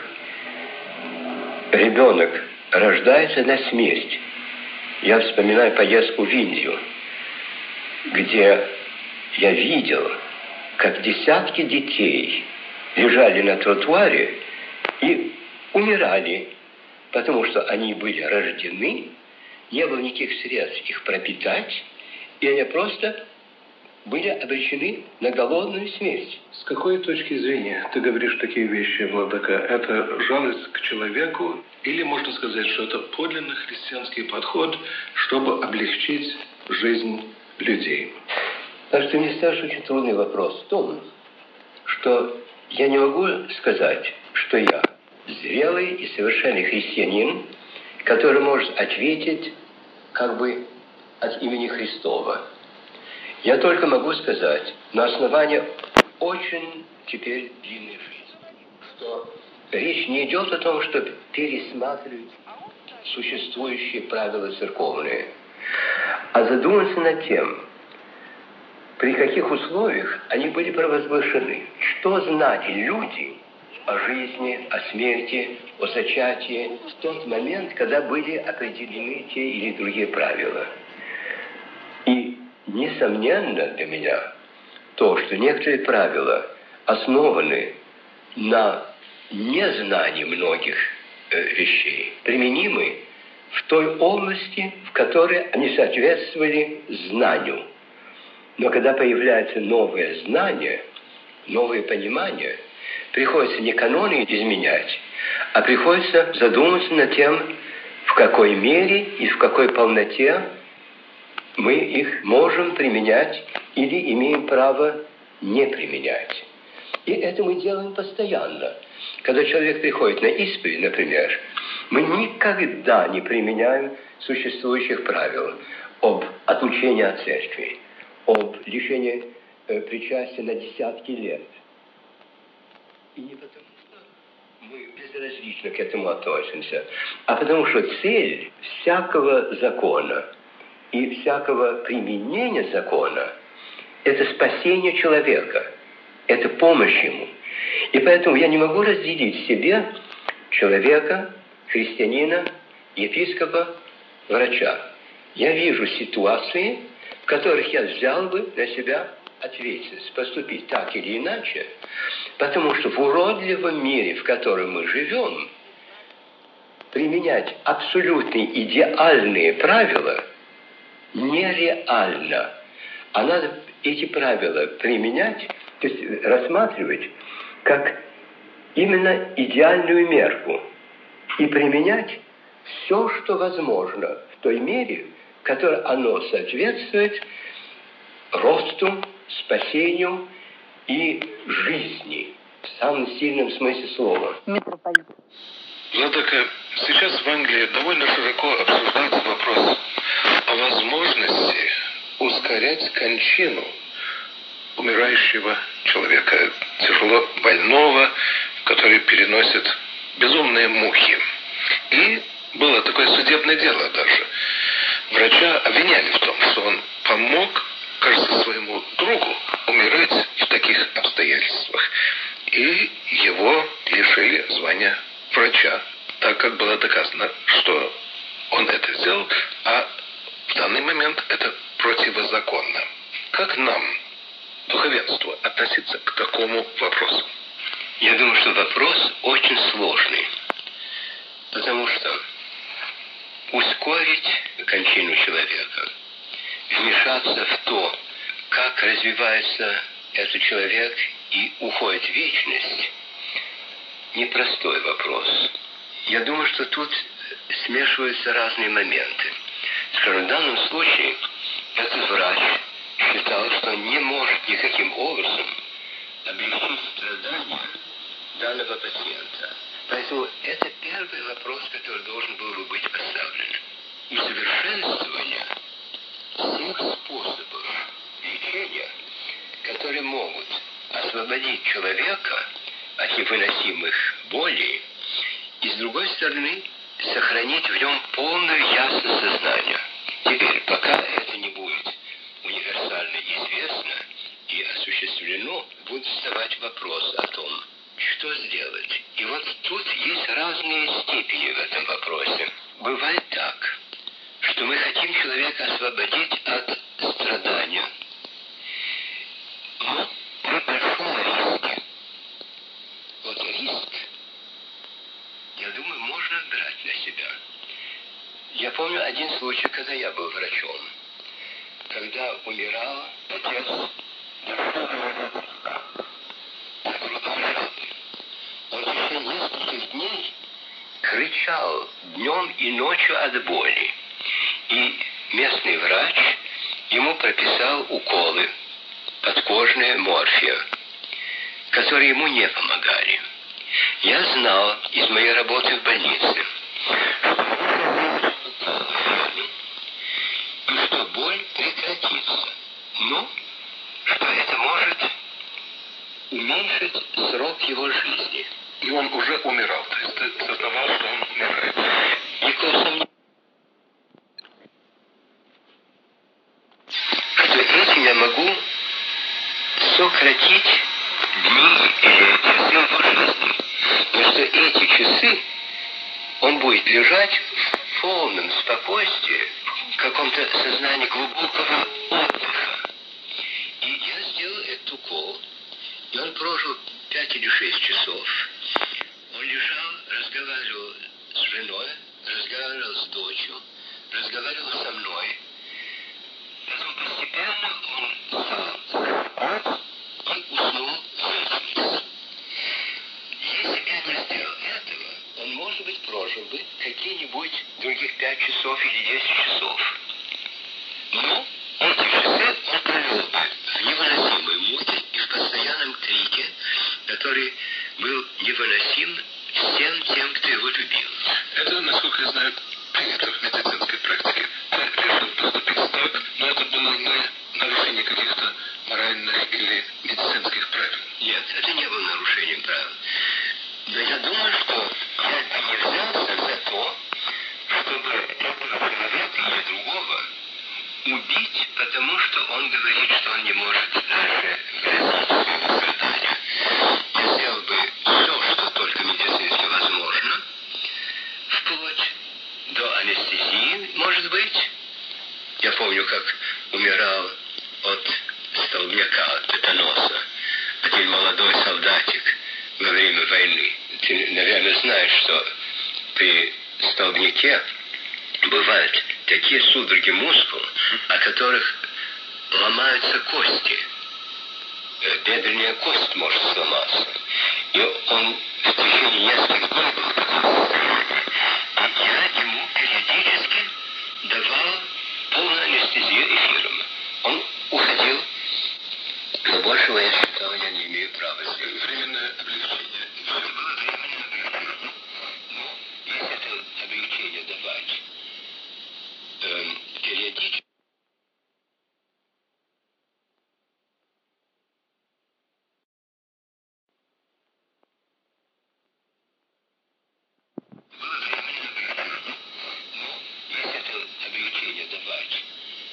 ребенок рождается на смерть. Я вспоминаю поездку в Индию, где я видел, как десятки детей лежали на тротуаре и умирали, потому что они были рождены, не было никаких средств их пропитать, и они просто были обречены на голодную смерть. С какой точки зрения ты говоришь такие вещи, владыка? Это жалость к человеку? Или можно сказать, что это подлинно христианский подход, чтобы облегчить жизнь людей? Так что мне ставишь очень трудный вопрос в том, что я не могу сказать, что я зрелый и совершенный христианин, который может ответить как бы от имени Христова. Я только могу сказать, на основании очень теперь длинной жизни, что речь не идет о том, чтобы пересматривать существующие правила церковные, а задуматься над тем, при каких условиях они были провозглашены, что знали люди о жизни, о смерти, о зачатии в тот момент, когда были определены те или другие правила. И несомненно для меня то, что некоторые правила основаны на незнании многих э, вещей, применимы в той области, в которой они соответствовали знанию. Но когда появляется новое знание, новое понимание, приходится не каноны изменять, а приходится задуматься над тем, в какой мере и в какой полноте мы их можем применять или имеем право не применять. И это мы делаем постоянно. Когда человек приходит на исповедь, например, мы никогда не применяем существующих правил об отлучении от церкви, об лишении э, причастия на десятки лет. И не потому, что мы безразлично к этому относимся, а потому что цель всякого закона и всякого применения закона – это спасение человека, это помощь ему. И поэтому я не могу разделить в себе человека, христианина, епископа, врача. Я вижу ситуации, в которых я взял бы на себя ответственность поступить так или иначе, потому что в уродливом мире, в котором мы живем, применять абсолютно идеальные правила нереально. А надо эти правила применять, то есть рассматривать как именно идеальную мерку и применять все, что возможно в той мере, в которой оно соответствует росту, спасению и жизни в самом сильном смысле слова. Владыка, сейчас в Англии довольно широко обсуждается вопрос о возможности ускорять кончину умирающего человека, тяжело больного, который переносит безумные муки. И было такое судебное дело даже. Врача обвиняли в том, что он помог, кажется, своему другу умирать в таких обстоятельствах. И его лишили звания врача, так как было доказано, что он это сделал, а в данный момент это противозаконно. Как нам, духовенству, относиться к такому вопросу? Я думаю, что вопрос очень сложный, потому что ускорить кончину человека, вмешаться в то, как развивается этот человек и уходит в вечность, непростой вопрос. Я думаю, что тут смешиваются разные моменты. Скажем, в данном случае этот врач считал, что не может никаким образом облегчить страдания данного пациента. Поэтому это первый вопрос, который должен был бы быть поставлен. Усовершенствование всех способов лечения, которые могут освободить человека от невыносимых болей, и, с другой стороны, сохранить в нем полную ясность сознания. Теперь, пока это не будет универсально известно и осуществлено, будет вставать вопрос о том, что сделать. И вот тут есть разные степени в этом вопросе. Бывает так, что мы хотим человека освободить от страдания, но при большом риске. Вот риск, я думаю, можно брать на себя. Я помню один случай, когда я был врачом. Когда умирал отец он в течение нескольких дней кричал днем и ночью от боли. И местный врач ему прописал уколы подкожные морфия, которые ему не помогали. Я знал из моей работы в больнице, и что боль прекратится, но что это может уменьшить срок его жизни. И он уже умирал, то есть ты сознавал, что он умирает. Никакого сомнения сократить дни или часы его жизни. Но что эти часы он будет лежать в полном спокойствии, в каком-то сознании глубокого отдыха. И я сделал этот укол, и он прожил пять или шесть часов. Он лежал, разговаривал с женой, разговаривал с дочерью, разговаривал со мной. Потом постепенно он стал засыпать, он уснул засыпать. Если бы я не сделал этого, он, может быть, прожил бы какие-нибудь других пять часов или десять часов. Но эти часы он провел бы в невыносимой муке и в постоянном крике, который был невыносим всем тем, кто его любил. Это, насколько я знаю, принято в медицинской практике. Ты решил поступить так, но это было не нарушение каких-то моральных или медицинских правил. Нет, это не было нарушением правил. Но я думаю, что я не взялся за то, чтобы этого человека или другого убить, потому что он говорит, что он не может даже выразить своего страдания. Я сделал бы все, что только медицински возможно, вплоть до анестезии, может быть. Я помню, как умирал от столбняка, от тетаноса, один молодой солдатик во время войны. Ты, наверное, знаешь, что при столбняке бывают такие судороги мускул, от которых ломаются кости. Бедренная кость может сломаться. И он в течение нескольких дней был в таком состоянии. И я ему периодически давал полную анестезию эфиром. Он уходил, но большего я считал, я не имею права сделать. Временное облегчение. Это было временное облегчение. Но если это облегчение давать эм, периодически, было временное облегчение. Но если это облегчение давать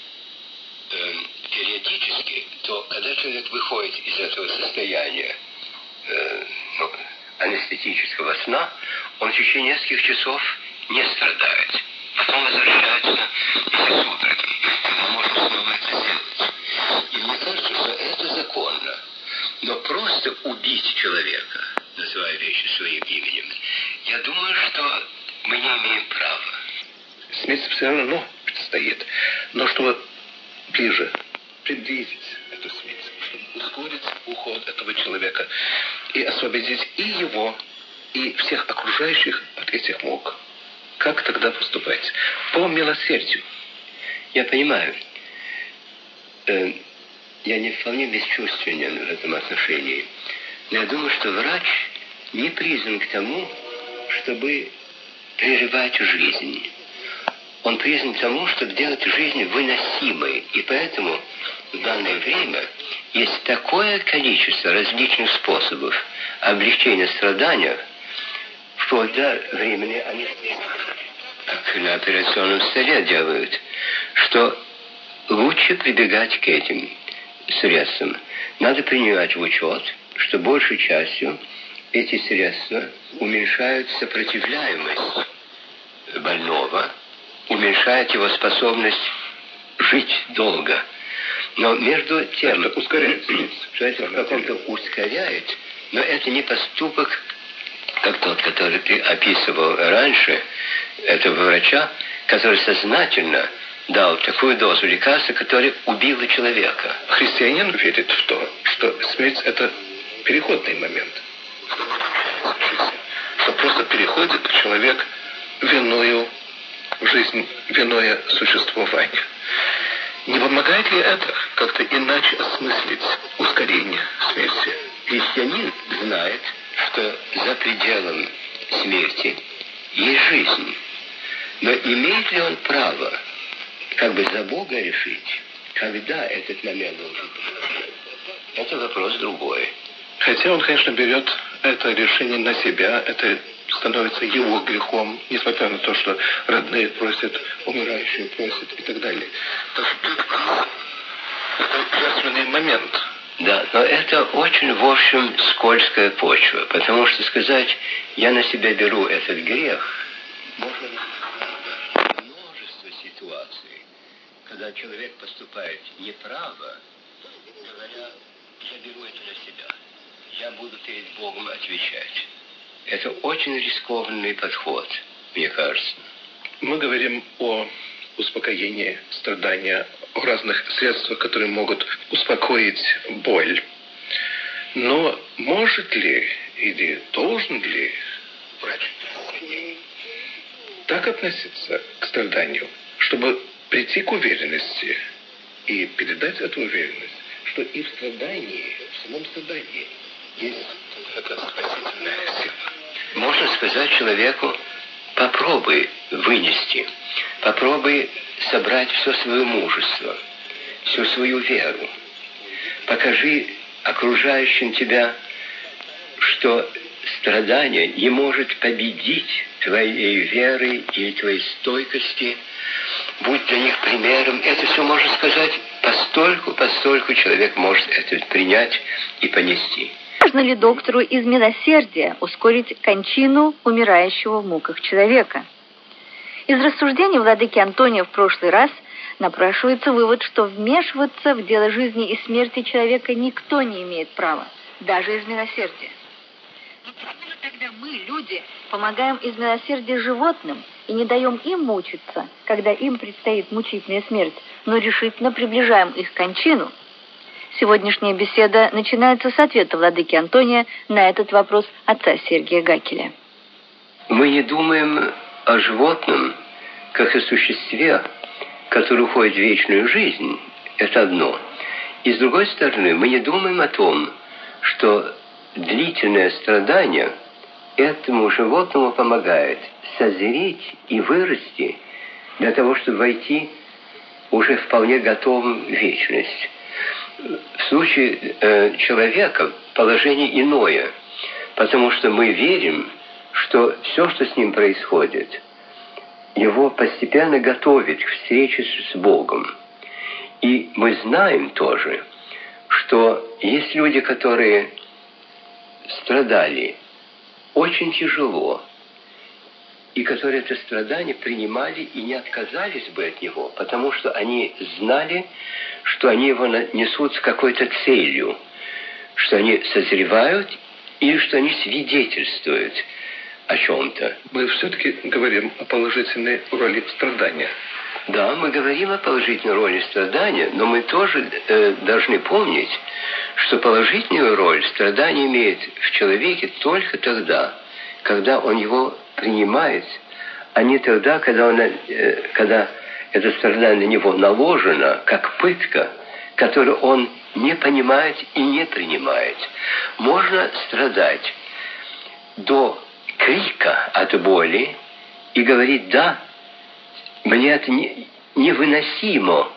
эм, периодически, то когда человек выходит из этого состояния э, ну, анестетического сна, он в течение нескольких часов не страдает. Потом возвращаются эти судороги, и мы можем снова это сделать. И мне кажется, что это законно. Но просто убить человека, называя вещи своим именем, я думаю, что мы не имеем права. Смерть все равно предстоит. Но чтобы ближе приблизить эту смерть, чтобы ускорить уход этого человека и освободить и его, и всех окружающих от этих мук. Как тогда поступать? По милосердию. Я понимаю. Э, я не вполне бесчувственен в этом отношении. Но я думаю, что врач не призван к тому, чтобы прерывать жизнь. Он призван к тому, чтобы делать жизнь выносимой. И поэтому в данное время есть такое количество различных способов облегчения страдания, вплоть до времени анестезии, как на операционном столе делают, что лучше прибегать к этим средствам. Надо принимать в учет, что большей частью эти средства уменьшают сопротивляемость больного, уменьшают его способность жить долго. Но между тем, это ускоряет смерть, что это в каком-то ускоряет, но это не поступок, как тот, который ты описывал раньше, этого врача, который сознательно дал такую дозу лекарства, которая убила человека. Христианин верит в то, что смерть – это переходный момент. Что просто переходит человек в иную жизнь, в иное существование. Не помогает ли это как-то иначе осмыслить ускорение смерти? Христианин знает, что за пределом смерти есть жизнь. Но имеет ли он право как бы за Бога решить, когда этот момент должен быть? Это вопрос другой. Хотя он, конечно, берет это решение на себя, это становится его грехом, несмотря на то, что родные просят, умирающие просят и так далее. Так что это жертвенный момент. Да, но это очень, в общем, скользкая почва, потому что сказать, я на себя беру этот грех, можно множество ситуаций, когда человек поступает неправо, говоря, я беру это на себя, я буду перед Богом отвечать. Это очень рискованный подход, мне кажется. Мы говорим о успокоении страдания, о разных средствах, которые могут успокоить боль. Но может ли или должен ли врач так относиться к страданию, чтобы прийти к уверенности и передать эту уверенность, что и в страдании, в самом страдании есть эта спасительная сила? Можно сказать человеку, попробуй вынести, попробуй собрать все свое мужество, всю свою веру. Покажи окружающим тебя, что страдание не может победить твоей веры или твоей стойкости. Будь для них примером. Это все можно сказать постольку, постольку человек может это принять и понести. Можно ли доктору из милосердия ускорить кончину умирающего в муках человека? Из рассуждений владыки Антония в прошлый раз напрашивается вывод, что вмешиваться в дело жизни и смерти человека никто не имеет права, даже из милосердия. Но почему тогда мы, люди, помогаем из милосердия животным и не даем им мучиться, когда им предстоит мучительная смерть, но решительно приближаем их кончину? Сегодняшняя беседа начинается с ответа владыки Антония на этот вопрос отца Сергия Гакеля. Мы не думаем о животном, как о существе, которое уходит в вечную жизнь. Это одно. И с другой стороны, мы не думаем о том, что длительное страдание этому животному помогает созреть и вырасти для того, чтобы войти уже вполне готовым в вечность. В случае э, человека положение иное, потому что мы верим, что все, что с ним происходит, его постепенно готовит к встрече с Богом. И мы знаем тоже, что есть люди, которые страдали очень тяжело, и которые это страдание принимали и не отказались бы от него, потому что они знали, что они его несут с какой-то целью, что они созревают или что они свидетельствуют о чем-то. Мы все-таки говорим о положительной роли страдания. Да, мы говорим о положительной роли страдания, но мы тоже э, должны помнить, что положительную роль страдания имеет в человеке только тогда, когда он его принимает, а не тогда, когда, он, э, когда это страдание на него наложено, как пытка, которую он не понимает и не принимает. Можно страдать до крика от боли и говорить: да, мне это не, невыносимо,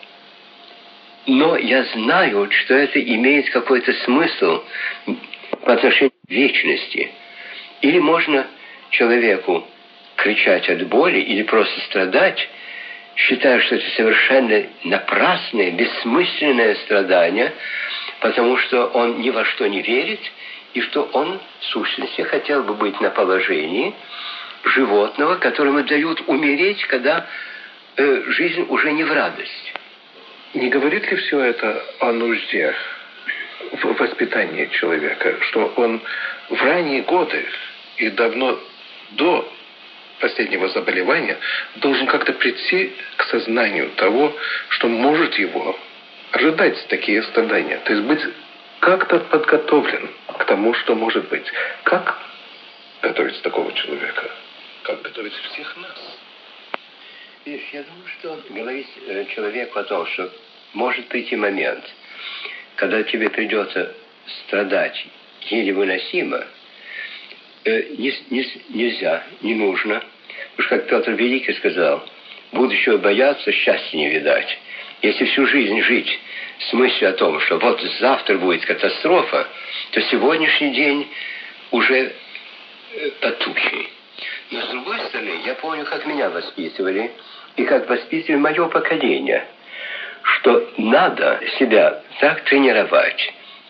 но я знаю, что это имеет какой-то смысл по отношению к вечности. Или можно человеку кричать от боли или просто страдать, считая, что это совершенно напрасное, бессмысленное страдание, потому что он ни во что не верит, и что он, в сущности, хотел бы быть на положении животного, которому дают умереть, когда э, жизнь уже не в радость. Не говорит ли все это о нужде в воспитании человека, что он в ранние годы и давно до последнего заболевания должен как-то прийти к сознанию того, что может его ожидать такие страдания, то есть быть как-то подготовлен к тому, что может быть. Как готовить такого человека? Как готовить всех нас? Видишь, я думаю, что говорить э, человеку о том, что может прийти момент, когда тебе придется страдать еле выносимо, э, не, не, нельзя, не нужно. Уж как Петр Великий сказал: будущего бояться, счастья не видать. Если всю жизнь жить с мыслью о том, что вот завтра будет катастрофа, то сегодняшний день уже э, потухший. Но с другой стороны, я помню, как меня воспитывали, и как воспитывали мое поколение, что надо себя так тренировать,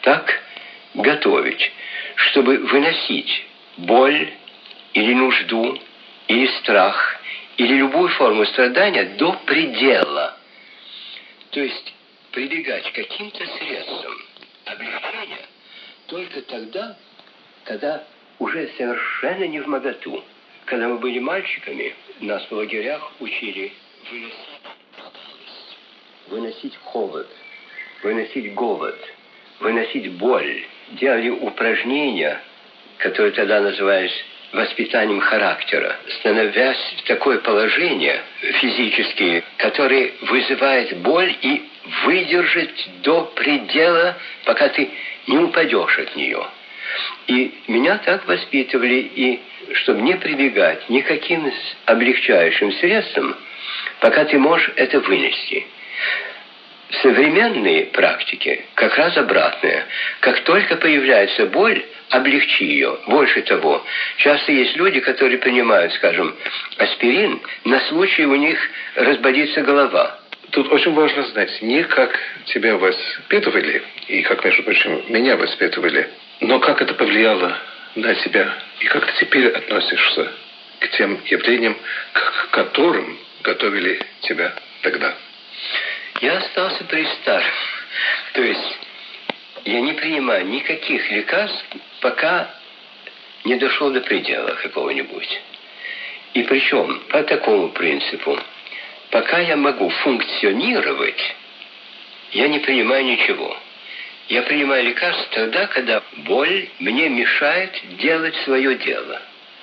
так готовить, чтобы выносить боль или нужду, или страх, или любую форму страдания до предела. То есть прибегать к каким-то средствам облегчения только тогда, когда уже совершенно не вмоготу. Когда мы были мальчиками, нас в лагерях учили выносить усталость, выносить холод, выносить голод, выносить боль. Делали упражнения, которые тогда назывались воспитанием характера, становясь в такое положение физическое, которое вызывает боль и выдержать до предела, пока ты не упадешь от нее. И меня так воспитывали, и чтобы не прибегать никаким облегчающим средствам, пока ты можешь это вынести. Современные практики как раз обратные. Как только появляется боль, облегчи ее. Больше того, часто есть люди, которые принимают, скажем, аспирин, на случай у них разболится голова. Тут очень важно знать, не как тебя воспитывали, и как, между прочим, меня воспитывали, но как это повлияло на тебя, и как ты теперь относишься к тем явлениям, к которым готовили тебя тогда. Я остался при старом. То есть я не принимаю никаких лекарств, пока не дошел до предела какого-нибудь. И причем по такому принципу. Пока я могу функционировать, я не принимаю ничего. Я принимаю лекарства тогда, когда боль мне мешает делать свое дело.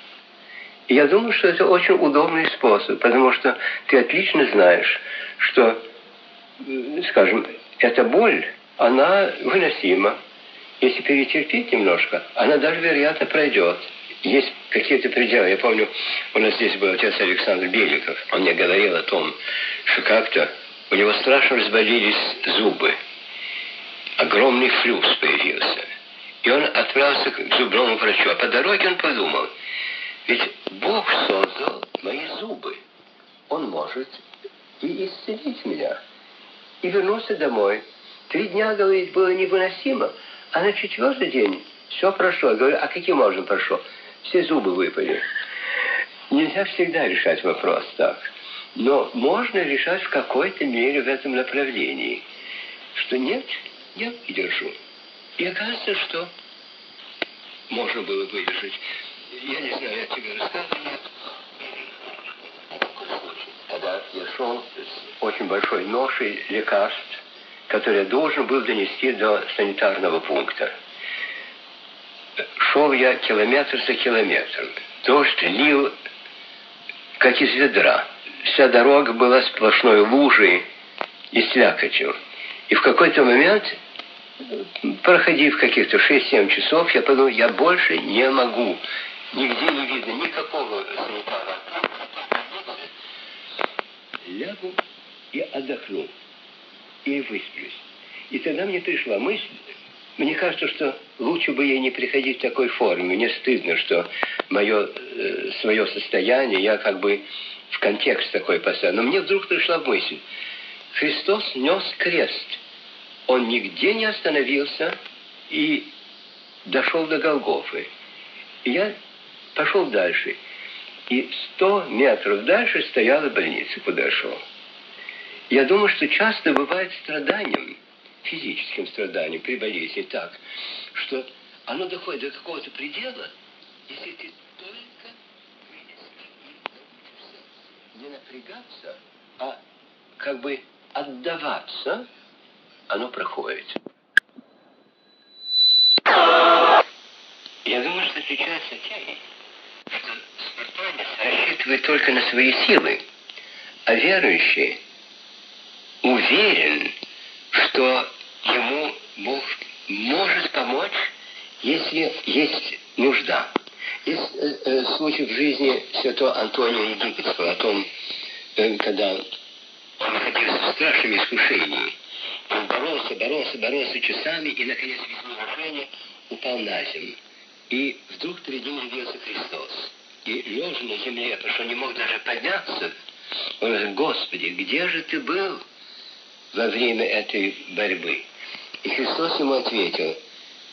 И я думаю, что это очень удобный способ, потому что ты отлично знаешь, что, скажем, эта боль, она выносима. Если перетерпеть немножко, она даже, вероятно, пройдет. Есть какие-то пределы. Я помню, у нас здесь был отец Александр Беликов. Он мне говорил о том, что как-то у него страшно разболелись зубы. Огромный флюс появился. И он отправился к зубному врачу. А по дороге он подумал, ведь Бог создал мои зубы. Он может и исцелить меня. И вернулся домой. Три дня, говорит, было невыносимо. А на четвертый день все прошло. Я говорю, а каким образом прошло? Все зубы выпали. Нельзя всегда решать вопрос так. Но можно решать в какой-то мере в этом направлении. Что нет, я выдержу. И оказывается, что можно было выдержать. Я не знаю, я тебе рассказывал, нет. Когда я шел с очень большой ношей лекарств, которые я должен был донести до санитарного пункта. Шел я километр за километром. Дождь лил, как из ведра. Вся дорога была сплошной лужей и слякотью. И в какой-то момент, проходив каких-то шесть-семь часов, я подумал, я больше не могу. Нигде не видно никакого санитара. Лягу и отдохну. И высплюсь. И тогда мне пришла мысль, мне кажется, что лучше бы ей не приходить в такой форме. Мне стыдно, что мое э, свое состояние, я как бы в контекст такой поставил. Но мне вдруг пришла мысль. Христос нес крест. Он нигде не остановился и дошел до Голгофы. И я пошел дальше. И сто метров дальше стояла больница, куда я шел. Я думаю, что часто бывает страданием, физическим страданием при болезни так, что оно доходит до какого-то предела, если ты только не напрягаться, а как бы отдаваться, оно проходит. Я думаю, что отличается тем, что спартанец рассчитывает только на свои силы, а верующий уверен, что ему Бог может помочь, если есть нужда. Есть э, э, случай в жизни святого Антония Египетского о том, э, когда он находился в страшном искушении. Он боролся, боролся, боролся часами и, наконец, в изнеможении упал на землю. И вдруг перед ним явился Христос. И лежа на земле, потому что он не мог даже подняться, он говорит, Господи, где же ты был во время этой борьбы? И Христос ему ответил,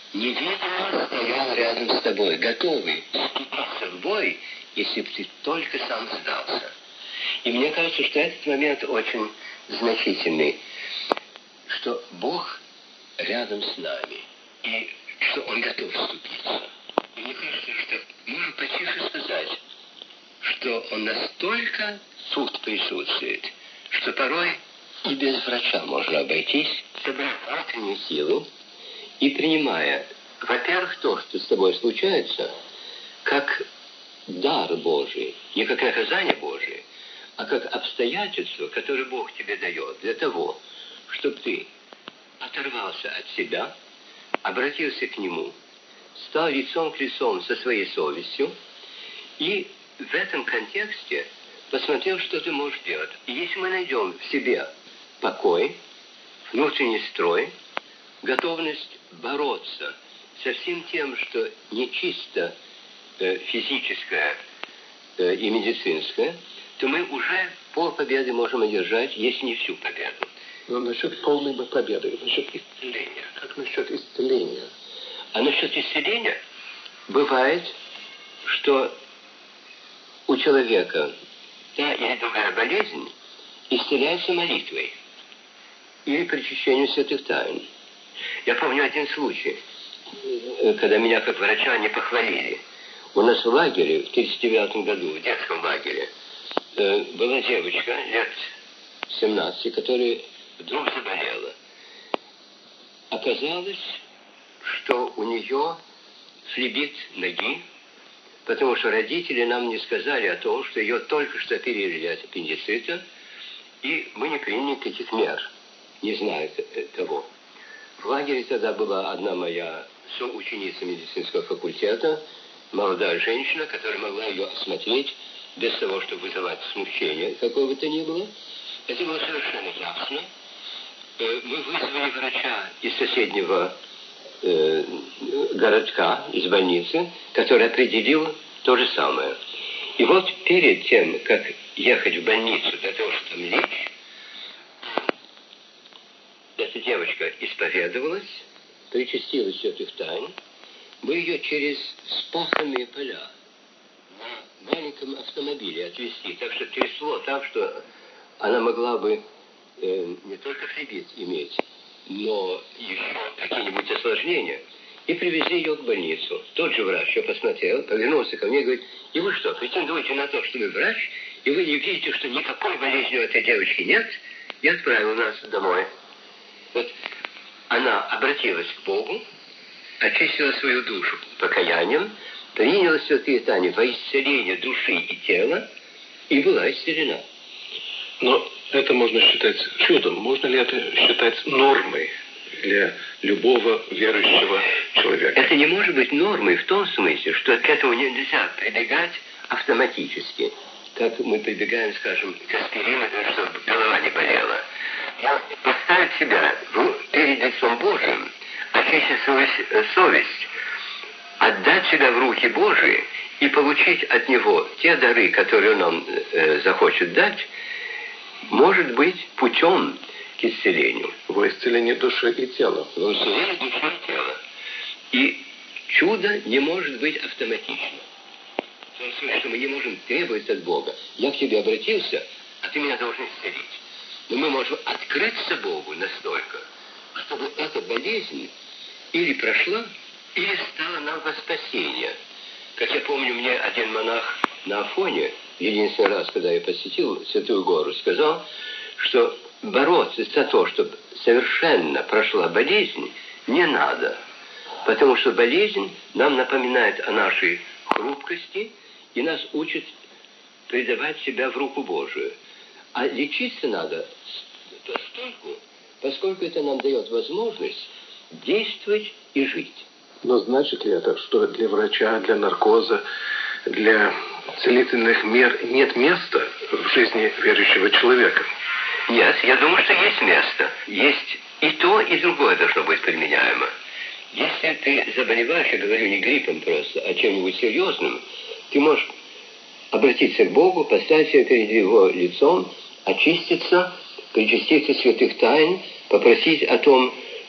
невидимо стоял рядом с тобой, готовый вступиться в бой, если бы ты только сам сдался. И мне кажется, что этот момент очень значительный, что Бог рядом с нами, и что Он готов вступиться. И мне кажется, что можно потише сказать, что Он настолько тут присутствует, что порой и без врача можно обойтись, собрав внутренние силы и принимая, во-первых, то, что с тобой случается, как дар Божий, не как наказание Божие, а как обстоятельство, которое Бог тебе дает для того, чтобы ты оторвался от себя, обратился к Нему, стал лицом к лицом со своей совестью и в этом контексте посмотрел, что ты можешь делать. И если мы найдем в себе покой, внутренний строй, готовность бороться со всем тем, что не чисто э, физическое э, и медицинское, то мы уже полпобеды можем одержать, если не всю победу. Но насчет полной победы, насчет исцеления. Как насчет исцеления? А насчет исцеления бывает, что у человека та или другая болезнь исцеляется молитвой или причащением святых тайн. Я помню один случай, когда меня как врача не похвалили. У нас в лагере в тысяча девятьсот году, в детском лагере, была девочка лет семнадцати, которая вдруг заболела. Оказалось, что у нее флебит ноги, потому что родители нам не сказали о том, что ее только что оперировали от аппендицита, и мы не приняли никаких мер, не зная того. В лагере тогда была одна моя соученица медицинского факультета, молодая женщина, которая могла ее осмотреть без того, чтобы вызывать смущение, какое бы то ни было. Это было совершенно ясно. Мы вызвали врача из соседнего э, городка, из больницы, который определил то же самое. И вот перед тем, как ехать в больницу для того, чтобы лечь, эта девочка исповедовалась, причастилась святых тайн, мы ее через спаханные поля на маленьком автомобиле отвезти, так что трясло так, что она могла бы э, не только флебит иметь, но еще какие-нибудь осложнения, и привезли ее к больницу. Тот же врач ее посмотрел, повернулся ко мне и говорит: и вы что, претендуете на то, что вы врач, и вы не видите, что никакой болезни у этой девочки нет, и отправил нас домой. Вот она обратилась к Богу, очистила свою душу покаянием, приняла святые тайны во исцеление души и тела, и была исцелена. Но это можно считать чудом. Можно ли это считать нормой для любого верующего человека? Это не может быть нормой в том смысле, что к этому нельзя прибегать автоматически. Как мы прибегаем, скажем, к аспирину, чтобы голова не болела. Поставить себя перед лицом Божьим, очистить свою совесть, отдать себя в руки Божьи и получить от Него те дары, которые Он нам э, захочет дать, может быть путем к исцелению. Во исцелении души и тела. Во исцелении души и тела. И чудо не может быть автоматично. В том смысле, что мы не можем требовать от Бога: я к тебе обратился, а ты меня должен исцелить. Но мы можем открыться Богу настолько, чтобы эта болезнь или прошла, или стала нам во спасение. Как я помню, мне один монах на Афоне, единственный раз, когда я посетил Святую Гору, сказал, что бороться за то, чтобы совершенно прошла болезнь, не надо. Потому что болезнь нам напоминает о нашей хрупкости и нас учит предавать себя в руку Божию. А лечиться надо постольку, поскольку это нам дает возможность действовать и жить. Но значит ли это, что для врача, для наркоза, для целительных мер нет места в жизни верующего человека? Нет, я думаю, что есть место. Есть и то, и другое должно быть применяемо. Если ты заболеваешь, я говорю не гриппом просто, а чем-нибудь серьезным, ты можешь обратиться к Богу, поставить себя перед Его лицом, очиститься, причаститься святых тайн, попросить о том,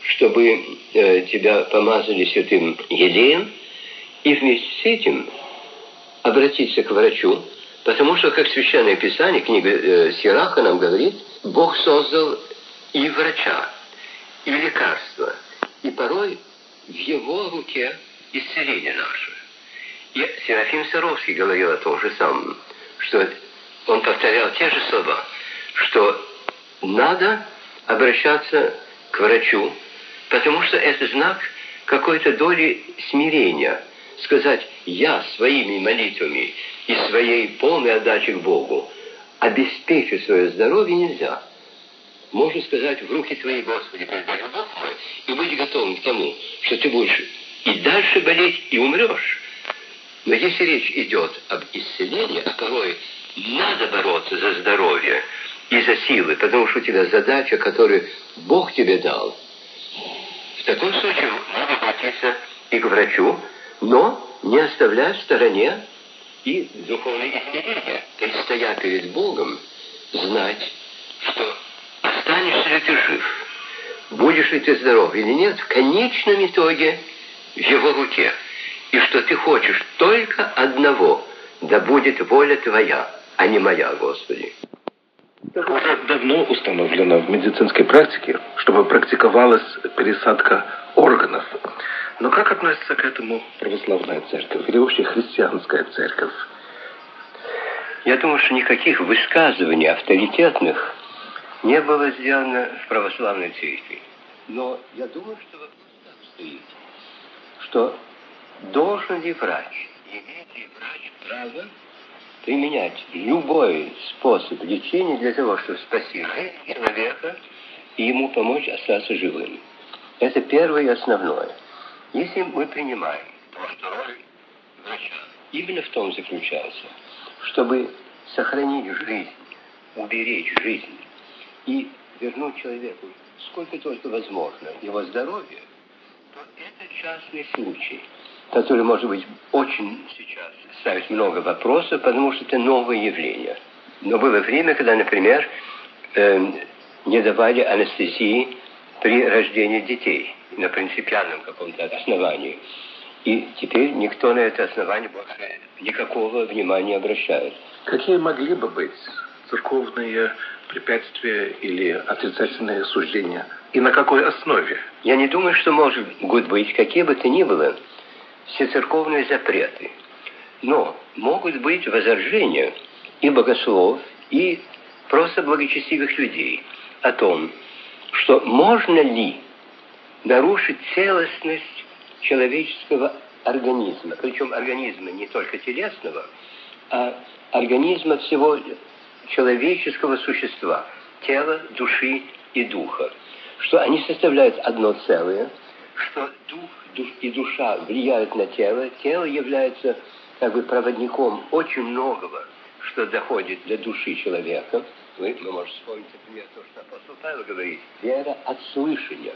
чтобы э, тебя помазали святым елеем, и вместе с этим обратиться к врачу, потому что, как Священное Писание, книга э, Сираха нам говорит, Бог создал и врача, и лекарства, и порой в его руке исцеление наше. И Серафим Саровский говорил о том же самом, что он повторял те же слова, что надо обращаться к врачу, потому что это знак какой-то доли смирения. Сказать, я своими молитвами и своей полной отдачей к Богу обеспечу свое здоровье нельзя. Можно сказать, в руки твои, Господи, предаю Бог мой, и будь готовым к тому, что ты будешь и дальше болеть, и умрешь. Но если речь идет об исцелении, а порой надо бороться за здоровье и за силы, потому что у тебя задача, которую Бог тебе дал, в таком случае надо обратиться и к врачу, но не оставляя в стороне и духовное исцеление. То есть, стоя перед Богом, знать, что останешься ли ты жив, будешь ли ты здоров или нет, в конечном итоге в его руке. И что ты хочешь только одного, да будет воля твоя, а не моя, Господи. Уже давно установлено в медицинской практике, чтобы практиковалась пересадка органов. Но как относится к этому православная церковь или вообще христианская церковь? Я думаю, что никаких высказываний авторитетных не было сделано в православной церкви. Но я думаю, что вопрос так стоит, что должен ли врач, имеет ли врач право применять любой способ лечения для того, чтобы спасти жизнь человека и ему помочь остаться живым. Это первое и основное. Если мы принимаем то, что роль врача именно в том заключается, чтобы сохранить жизнь, уберечь жизнь и вернуть человеку, сколько только возможно, его здоровье, то это частный случай, который, может быть, очень сейчас ставит много вопросов, потому что это новое явление. Но было время, когда, например, э, не давали анестезии при рождении детей на принципиальном каком-то основании. И теперь никто на это основание больше никакого внимания не обращает. Какие могли бы быть церковные препятствия или отрицательные суждения? И на какой основе? Я не думаю, что могут быть какие бы то ни было всецерковные запреты. Но могут быть возражения и богослов, и просто благочестивых людей о том, что можно ли нарушить целостность человеческого организма, причем организма не только телесного, а организма всего человеческого существа, тела, души и духа, что они составляют одно целое, что дух, душ и душа влияют на тело, тело является как бы проводником очень многого, что доходит до души человека. Вы, вы можете вспомнить, например, то, что апостол Павел говорит: вера от слышания.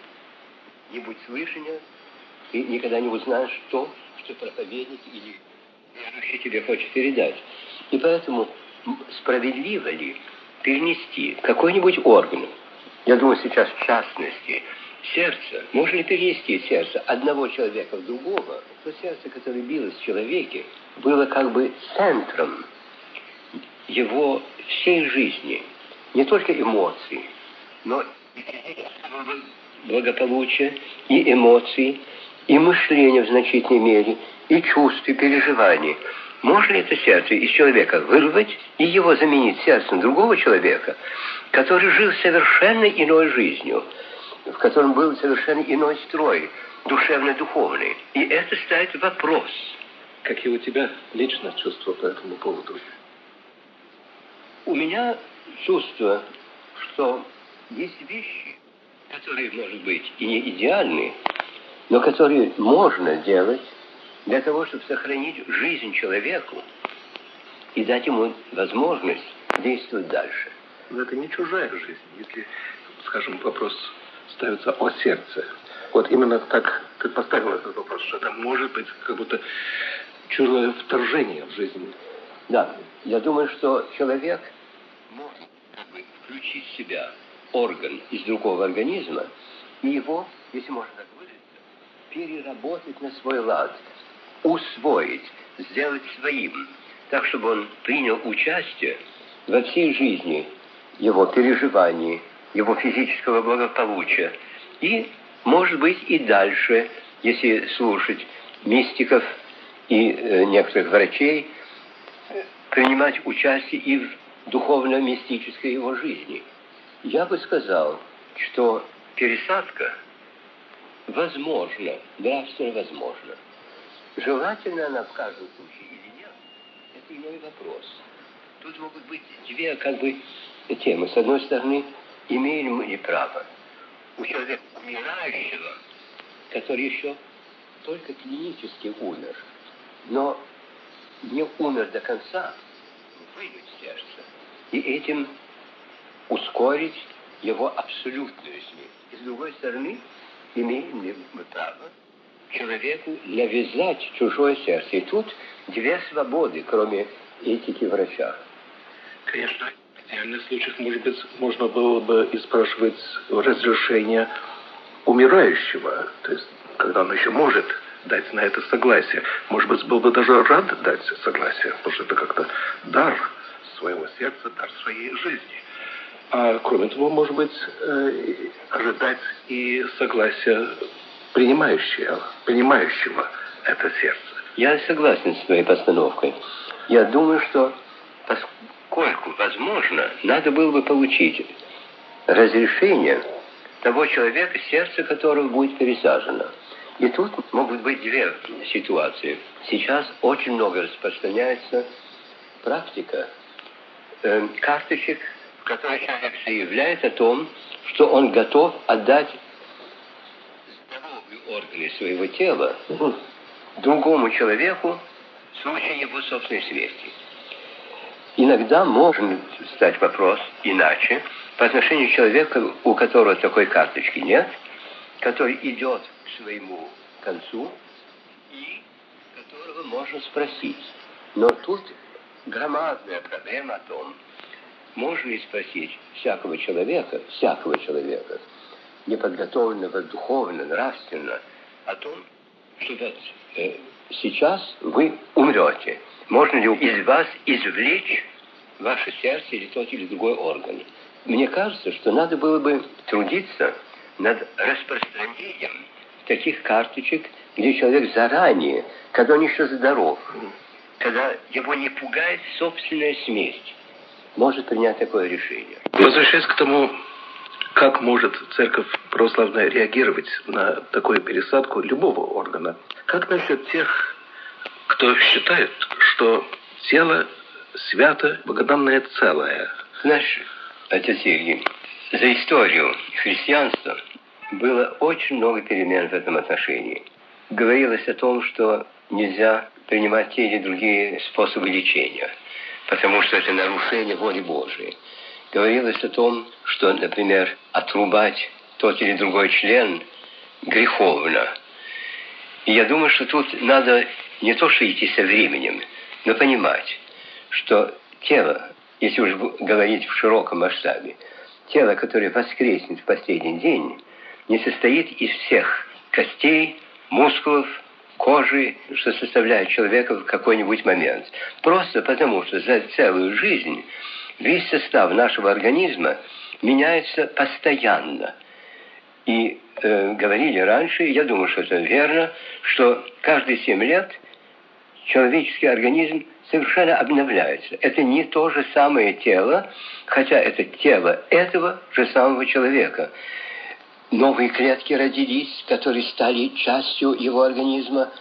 Не будь слышания, и никогда не узнаешь то, что проповедник или верующий тебе хочет передать. И поэтому справедливо ли перенести какой-нибудь орган, я думаю, сейчас в частности, сердце, можно ли перенести сердце одного человека в другого, то сердце, которое билось в человеке, было как бы центром его всей жизни, не только эмоций, но и благополучия, и эмоций, и мышления в значительной мере, и чувств, и переживаний. Можно ли это сердце из человека вырвать и его заменить сердцем другого человека, который жил совершенно иной жизнью, в котором был совершенно иной строй, душевно-духовный. И это ставит вопрос. Какие у тебя лично чувства по этому поводу? У меня чувство, что есть вещи, которые, может быть, и не идеальны, но которые можно делать для того, чтобы сохранить жизнь человеку и дать ему возможность действовать дальше. Но это не чужая жизнь, если, скажем, вопрос ставится о сердце. Вот именно так ты поставил этот вопрос, что это может быть как будто чужое вторжение в жизнь. Да, я думаю, что человек может как бы включить в себя орган из другого организма и его, если можно так выразиться, переработать на свой лад, усвоить, сделать своим, так, чтобы он принял участие во всей жизни, его переживаний, его физического благополучия. И, может быть, и дальше, если слушать мистиков и э, некоторых врачей, принимать участие и в духовно-мистической его жизни. Я бы сказал, что пересадка возможна, нравственно возможна. Желательно она в каждом случае или нет, это иной вопрос. Тут могут быть две как бы темы. С одной стороны, имеем мы право у человека умирающего, который еще только клинически умер, но не умер до конца, вынуть сердце и этим ускорить его абсолютную смерть. И с другой стороны, имеем ли мы право человеку навязать чужое сердце. И тут две свободы, кроме этики врача. Конечно, в идеальных случаях, может быть, можно было бы и спрашивать разрешение умирающего, то есть, когда он еще может дать на это согласие. Может быть, был бы даже рад дать согласие, потому что это как-то дар своего сердца, дар своей жизни. А кроме того, может быть, э, ожидать и согласия принимающего, принимающего это сердце. Я согласен с твоей постановкой. Я думаю, что поскольку возможно, надо было бы получить разрешение того человека, сердце которого будет пересажено. И тут могут быть две ситуации. Сейчас очень много распространяется практика э, карточек, в которой человек заявляет о том, что он готов отдать здоровые органы своего тела другому человеку в случае его собственной смерти. Иногда может стать вопрос иначе по отношению к человеку, у которого такой карточки нет, который идет к своему концу и которого можно спросить. Но тут громадная проблема о том, можно ли спросить всякого человека, всякого человека, неподготовленного духовно, нравственно, о том, что вот, э, сейчас вы умрете. Можно ли из вас извлечь ваше сердце или тот или другой орган? Мне кажется, что надо было бы трудиться над распространением таких карточек, где человек заранее, когда он еще здоров, когда его не пугает собственная смерть, может принять такое решение. Возвращаясь к тому, как может церковь православная реагировать на такую пересадку любого органа, как насчет тех, кто считает, что тело свято, богоданное целое? Знаешь, отец Сергий, за историю христианства было очень много перемен в этом отношении. Говорилось о том, что нельзя принимать те или другие способы лечения, потому что это нарушение воли Божией. Говорилось о том, что, например, отрубать тот или другой член греховно. И я думаю, что тут надо не то, что идти со временем, но понимать, что тело, если уж говорить в широком масштабе, тело, которое воскреснет в последний день, не состоит из всех костей, мускулов, кожи, что составляет человека в какой-нибудь момент. Просто потому, что за целую жизнь весь состав нашего организма меняется постоянно. И э, говорили раньше, я думаю, что это верно, что каждые семь лет человеческий организм совершенно обновляется. Это не то же самое тело, хотя это тело этого же самого человека. Новые клетки родились, которые стали частью его организма.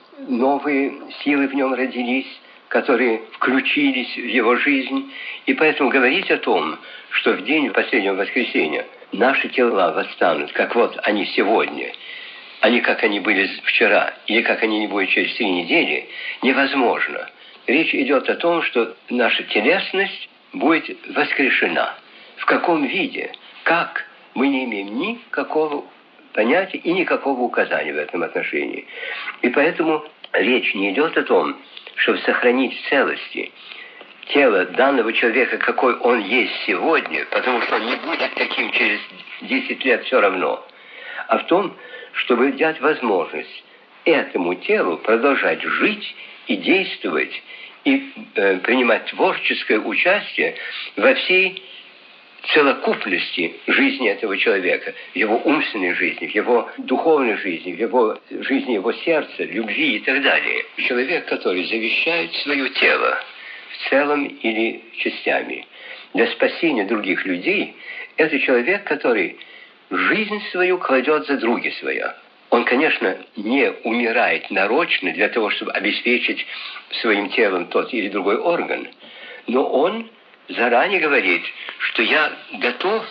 Новые силы в нем родились, которые включились в его жизнь. И поэтому говорить о том, что в день последнего воскресения наши тела восстанут, как вот они сегодня, а не как они были вчера, или как они не будут через три недели, невозможно. Речь идет о том, что наша телесность будет воскрешена. В каком виде? Как? Мы не имеем никакого понятия и никакого указания в этом отношении. И поэтому речь не идет о том, чтобы сохранить в целости тело данного человека, какой он есть сегодня, потому что он не будет таким через десять лет все равно. а в том, чтобы дать возможность этому телу продолжать жить и действовать, и э, принимать творческое участие во всей целокупности жизни этого человека, в его умственной жизни, в его духовной жизни, в его жизни его сердца, любви и так далее. Человек, который завещает свое тело в целом или частями для спасения других людей, это человек, который жизнь свою кладет за други своя. Он, конечно, не умирает нарочно для того, чтобы обеспечить своим телом тот или другой орган, но он заранее говорит, что я готов,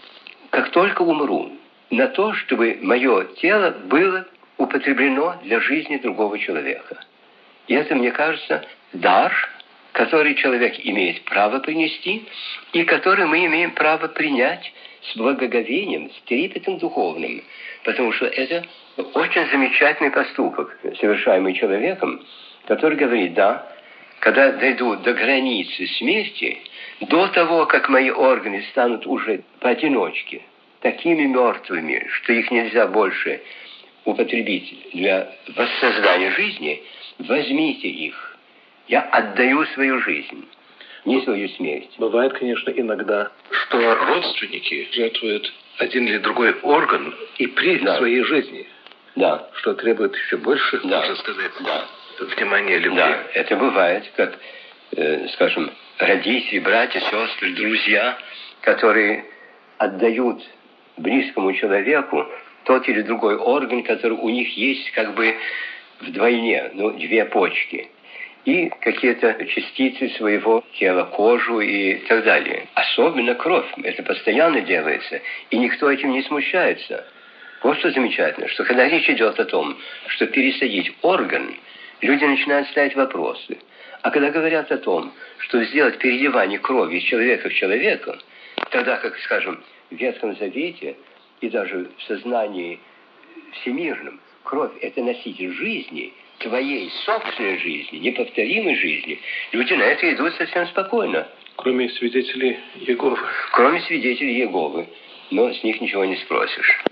как только умру, на то, чтобы мое тело было употреблено для жизни другого человека. И это, мне кажется, дар, который человек имеет право принести, и который мы имеем право принять с благоговением, с трепетом духовным, потому что это очень замечательный поступок, совершаемый человеком, который говорит: да, когда дойду до границы смерти, до того, как мои органы станут уже поодиночке такими мертвыми, что их нельзя больше употребить для воссоздания жизни, возьмите их. Я отдаю свою жизнь, не свою смерть. Бывает, конечно, иногда, что родственники жертвуют один или другой орган и при да. своей жизни. Да. Что требует еще больше, да. можно сказать, да. внимания, любви. Да, это бывает, как, э, скажем, родители, братья, сестры, друзья, которые отдают близкому человеку тот или другой орган, который у них есть как бы вдвойне, ну, две почки, и какие-то частицы своего тела, кожу и так далее. Особенно кровь. Это постоянно делается, и никто этим не смущается. Вот что замечательно, что когда речь идет о том, что пересадить орган, люди начинают ставить вопросы. А когда говорят о том, что сделать переливание крови из человека в человека, тогда как, скажем, в Ветхом Завете и даже в сознании всемирном кровь – это носитель жизни, твоей собственной жизни, неповторимой жизни, люди на это идут совсем спокойно. Кроме свидетелей Иеговы. Кроме свидетелей Иеговы. Но с них ничего не спросишь.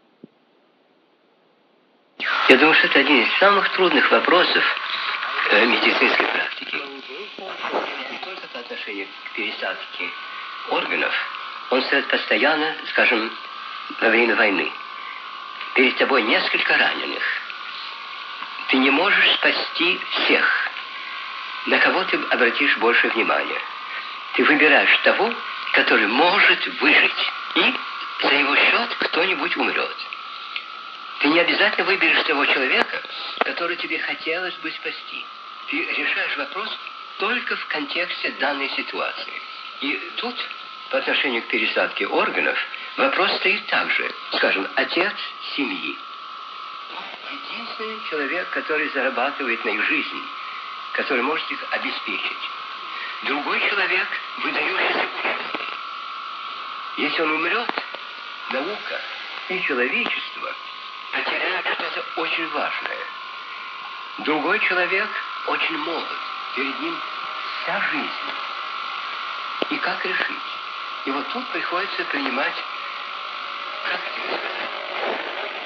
Я думаю, что это один из самых трудных вопросов э, медицинской практики. Не только по отношению к пересадке органов, он стоит постоянно, скажем, во время войны. Перед тобой несколько раненых. Ты не можешь спасти всех. На кого ты обратишь больше внимания? Ты выбираешь того, который может выжить, и за его счет кто-нибудь умрет. Ты не обязательно выберешь того человека, который тебе хотелось бы спасти. Ты решаешь вопрос только в контексте данной ситуации. И тут, по отношению к пересадке органов, вопрос стоит так же. Скажем, отец семьи. Единственный человек, который зарабатывает на их жизнь, который может их обеспечить. Другой человек, выдающийся ученый. Если он умрет, наука и человечество потеряют что-то очень важное. Другой человек очень молод. Перед ним вся жизнь. И как решить? И вот тут приходится принимать, как тебе сказать,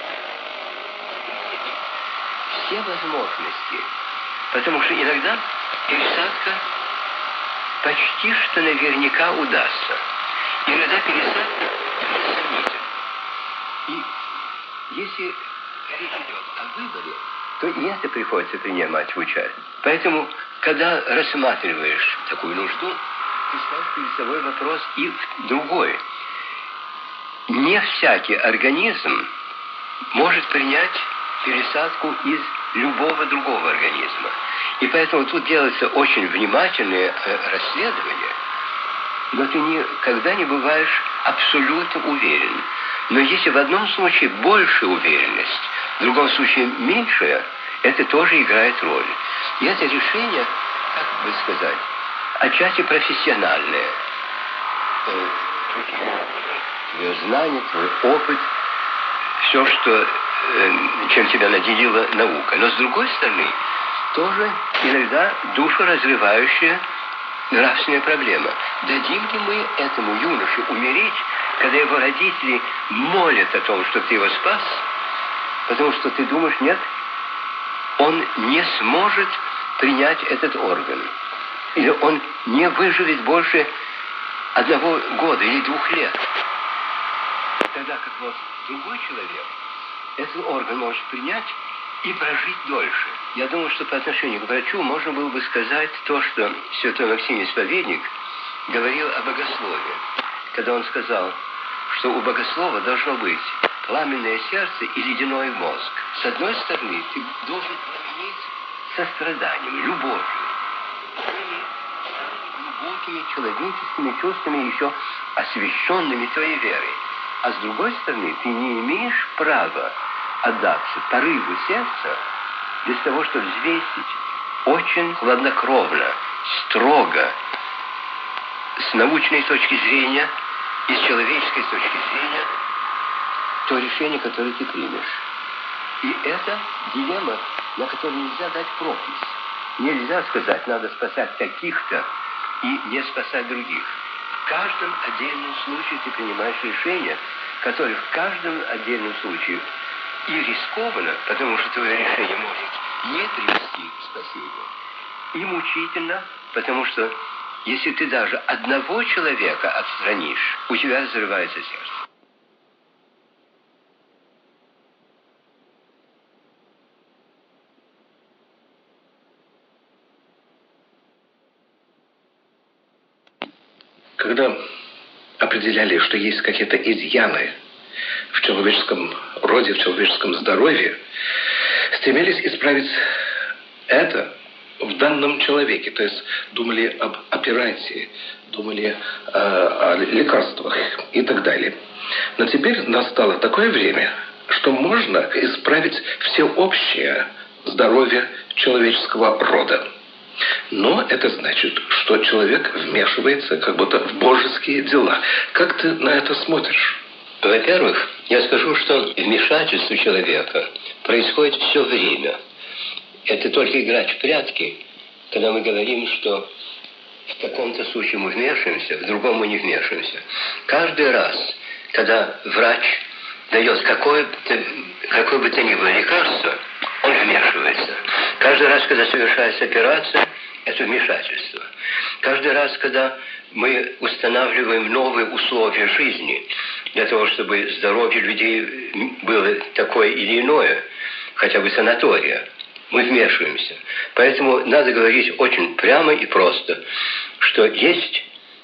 все возможности. Потому что иногда пересадка почти что наверняка удастся. Иногда пересадка сомнительна. И если речь идет о выборе, то и это приходится принимать в участие. Поэтому, когда рассматриваешь такую нужду, ты ставишь перед собой вопрос и другой. Не всякий организм может принять пересадку из любого другого организма. И поэтому тут делается очень внимательное расследование, но ты никогда не бываешь абсолютно уверен. Но если в одном случае большая уверенность, в другом случае меньшая, это тоже играет роль. И это решение, как бы сказать, отчасти профессиональное. Твое знание, твой опыт, все, что, чем тебя наделила наука. Но с другой стороны, тоже иногда душеразрывающее нравственная проблема. Дадим ли мы этому юноше умереть, когда его родители молят о том, что ты его спас, потому что ты думаешь, нет, он не сможет принять этот орган. Или он не выживет больше одного года или двух лет. Тогда как вот другой человек этот орган может принять и прожить дольше. Я думаю, что по отношению к врачу можно было бы сказать то, что святой Максим Исповедник говорил о богословии, когда он сказал, что у богослова должно быть пламенное сердце и ледяной мозг. С одной стороны, ты должен пламенеть состраданием, любовью, глубокими человеческими чувствами, еще освященными твоей верой. А с другой стороны, ты не имеешь права отдаться порыву сердца без того, чтобы взвесить очень хладнокровно, строго, с научной точки зрения и с человеческой точки зрения то решение, которое ты примешь. И это дилемма, на которой нельзя дать пропись. Нельзя сказать, надо спасать таких-то и не спасать других. В каждом отдельном случае ты принимаешь решение, которое в каждом отдельном случае и рискованно, потому что твое решение может не привести к спасению, и мучительно, потому что если ты даже одного человека отстранишь, у тебя разрывается сердце. Когда определяли, что есть какие-то изъяны в человеческом роде, в человеческом здоровье, стремились исправить это в данном человеке. То есть думали об операции, думали э, о лекарствах и так далее. Но теперь настало такое время, что можно исправить всеобщее здоровье человеческого рода. Но это значит, что человек вмешивается как будто в божеские дела. Как ты на это смотришь? Во-первых, я скажу, что вмешательство человека происходит все время. Это только играть в прятки, когда мы говорим, что в каком-то случае мы вмешиваемся, в другом мы не вмешиваемся. Каждый раз, когда врач дает какое, какое бы то ни было лекарство, он вмешивается. Каждый раз, когда совершается операция, это вмешательство. Каждый раз, когда мы устанавливаем новые условия жизни для того, чтобы здоровье людей было такое или иное, хотя бы санатория, мы вмешиваемся. Поэтому надо говорить очень прямо и просто, что есть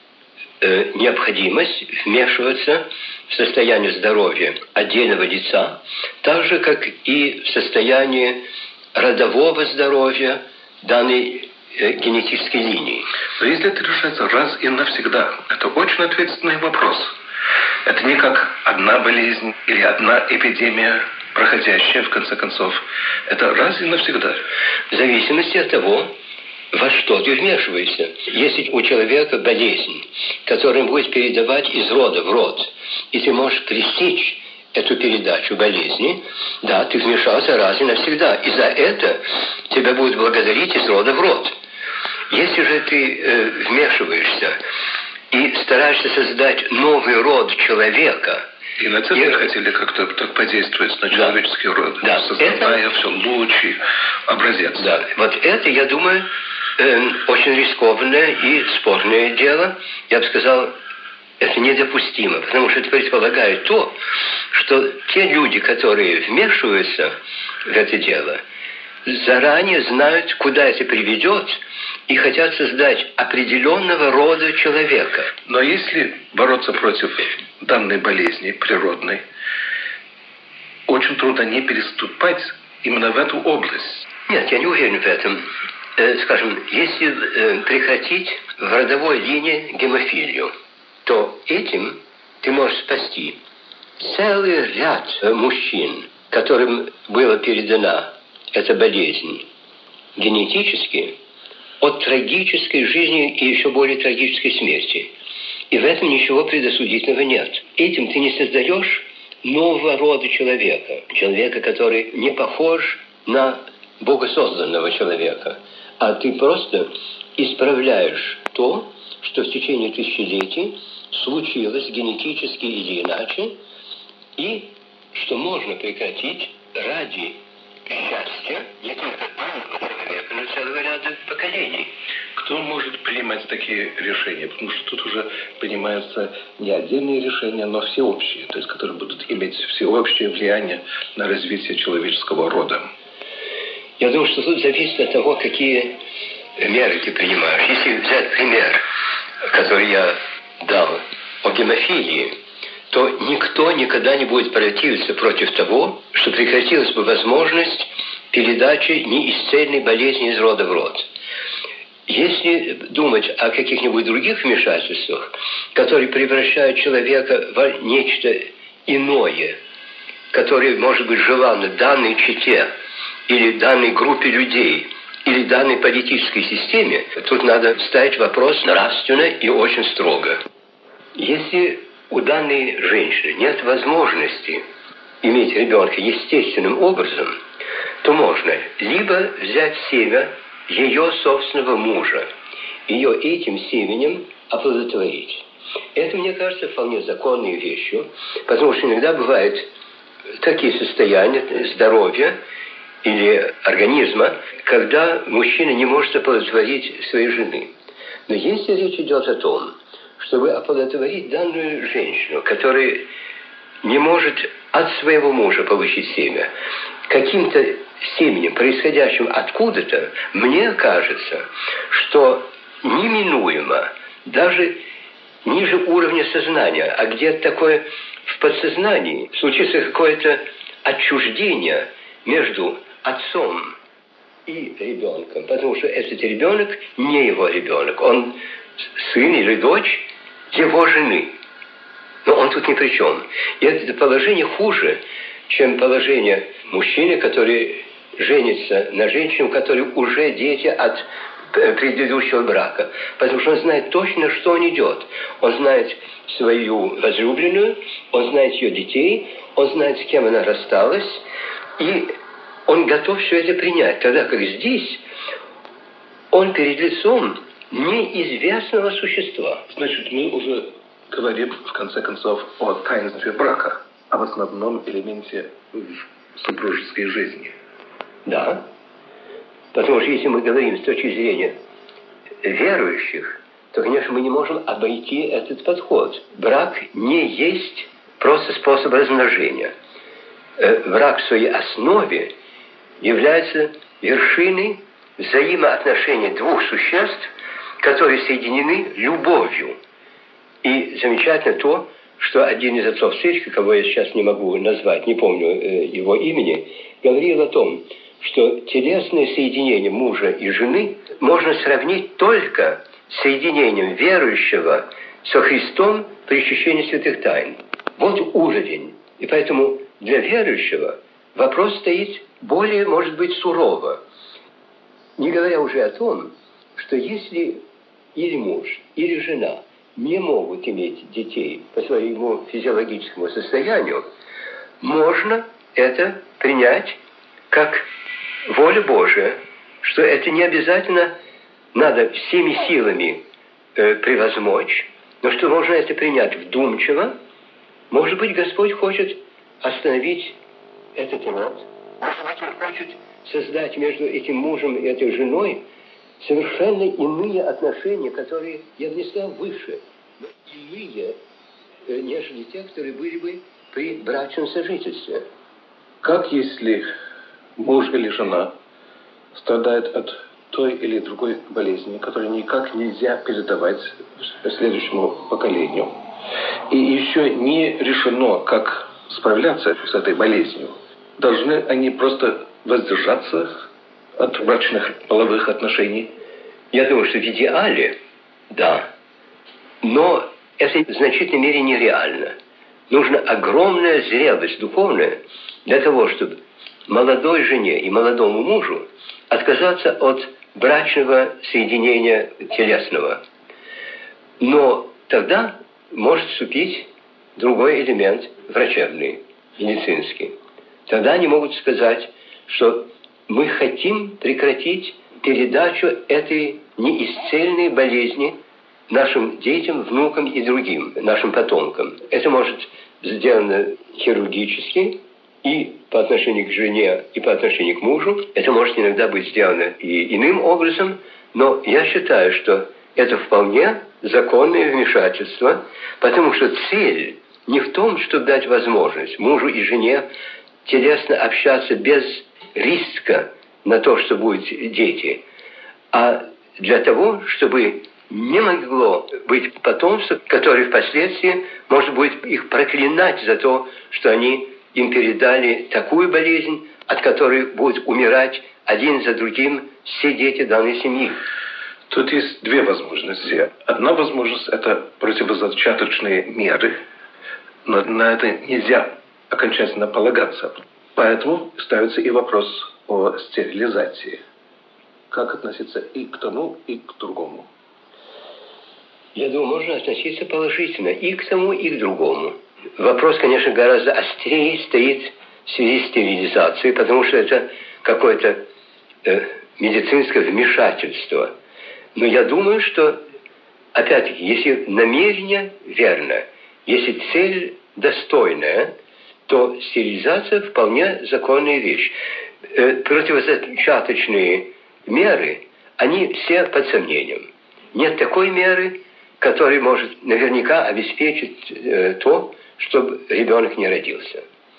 э, необходимость вмешиваться в состояние здоровья отдельного лица, так же, как и в состояние родового здоровья данной э, генетической линии. Но если это решается раз и навсегда, это очень ответственный вопрос. Это не как одна болезнь или одна эпидемия, проходящая, в конце концов. Это раз и навсегда. В зависимости от того, во что ты вмешиваешься. Если у человека болезнь, которая будет передавать из рода в род, и ты можешь пресечь эту передачу болезни, да, ты вмешался раз и навсегда. И за это тебя будут благодарить из рода в род. Если же ты э, вмешиваешься и стараешься создать новый род человека, и нацисты и... хотели как-то так подействовать на человеческий да. род, да. создавая это... все лучший образец. Да. Вот это, я думаю, э, очень рискованное и спорное дело. Я бы сказал, это недопустимо, потому что это предполагает то, что те люди, которые вмешиваются в это дело, заранее знают, куда это приведет, и хотят создать определенного рода человека. Но если бороться против данной болезни природной, очень трудно не переступать именно в эту область. Нет, я не уверен в этом. Э, скажем, если э, прекратить в родовой линии гемофилию, то этим ты можешь спасти целый ряд э, мужчин, которым была передана эта болезнь генетически, от трагической жизни и еще более трагической смерти. И в этом ничего предосудительного нет. Этим ты не создаешь нового рода человека. Человека, который не похож на богосозданного человека, а ты просто исправляешь то, что в течение тысячелетий случилось генетически или иначе, и что можно прекратить ради счастья не только одного человека, но целого ряда поколений. Кто может принимать такие решения? Потому что тут уже принимаются не отдельные решения, но всеобщие, то есть которые будут иметь всеобщее влияние на развитие человеческого рода. Я думаю, что тут зависит от того, какие меры ты принимаешь. Если взять пример, который я дал о гемофилии, то никто никогда не будет противиться против того, что прекратилась бы возможность передачи неисцельной болезни из рода в род. Если думать о каких-нибудь других вмешательствах, которые превращают человека в нечто иное, которое может быть желанно данной чете или данной группе людей, или данной политической системе, тут надо ставить вопрос нравственно и очень строго. Если у данной женщины нет возможности иметь ребенка естественным образом, то можно либо взять семя ее собственного мужа, ее этим семенем оплодотворить. Это, мне кажется, вполне законной вещью, потому что иногда бывают такие состояния здоровья или организма, когда мужчина не может оплодотворить своей жены. Но если речь идет о том, чтобы оплодотворить данную женщину, которая не может от своего мужа получить семя, каким-то семенем, происходящим откуда-то, мне кажется, что неминуемо, даже ниже уровня сознания, а где-то такое в подсознании, случится какое-то отчуждение между отцом и ребенком, потому что этот ребенок не его ребенок, он сын или дочь его жены. Но он тут ни при чем. И это положение хуже, чем положение мужчины, который женится на женщине, у которой уже дети от предыдущего брака. Потому что он знает точно, что он идет. Он знает свою возлюбленную, он знает ее детей, он знает, с кем она рассталась, и он готов все это принять. Тогда как здесь он перед лицом неизвестного существа. Значит, мы уже говорим, в конце концов, о таинстве брака, об основном элементе супружеской жизни. Да. Потому что если мы говорим с точки зрения верующих, то, конечно, мы не можем обойти этот подход. Брак не есть просто способ размножения. Брак в своей основе является вершиной взаимоотношений двух существ, которые соединены любовью. И замечательно то, что один из отцов церкви, кого я сейчас не могу назвать, не помню э, его имени, говорил о том, что телесное соединение мужа и жены можно сравнить только с соединением верующего со Христом при ощущении святых тайн. Вот уровень. И поэтому для верующего вопрос стоит более, может быть, сурово. Не говоря уже о том, что если или муж, или жена не могут иметь детей по своему физиологическому состоянию, можно это принять как воля Божия, что это не обязательно надо всеми силами э, превозмочь, но что можно это принять вдумчиво. Может быть, Господь хочет остановить этот род. Может быть, Он хочет создать между этим мужем и этой женой совершенно иные отношения, которые, я бы не сказал, выше, но иные, э, нежели те, которые были бы при брачном сожительстве. Как если муж или жена страдает от той или другой болезни, которую никак нельзя передавать следующему поколению, и еще не решено, как справляться с этой болезнью? Должны они просто воздержаться от брачных половых отношений? Я думаю, что в идеале, да. Но это в значительной мере нереально. Нужна огромная зрелость духовная для того, чтобы молодой жене и молодому мужу отказаться от брачного соединения телесного. Но тогда может вступить другой элемент врачебный, медицинский. Тогда они могут сказать, что мы хотим прекратить передачу этой неисцельной болезни нашим детям, внукам и другим, нашим потомкам. Это может сделано хирургически и по отношению к жене, и по отношению к мужу. Это может иногда быть сделано и иным образом, но я считаю, что это вполне законное вмешательство, потому что цель не в том, чтобы дать возможность мужу и жене телесно общаться без риска на то, что будут дети, а для того, чтобы не могло быть потомства, которое впоследствии, может быть, их проклинать за то, что они им передали такую болезнь, от которой будут умирать один за другим все дети данной семьи. Тут есть две возможности. Одна возможность – это противозачаточные меры, но на это нельзя окончательно полагаться. Поэтому ставится и вопрос о стерилизации. Как относиться и к тому, и к другому? Я думаю, можно относиться положительно и к тому, и к другому. Вопрос, конечно, гораздо острее стоит в связи с стерилизацией, потому что это какое-то э, медицинское вмешательство. Но я думаю, что, опять-таки, если намерение верно, если цель достойная, то стерилизация вполне законная вещь. Э, противозачаточные меры, они все под сомнением. Нет такой меры, которая может наверняка обеспечить э, то, чтобы ребенок не родился.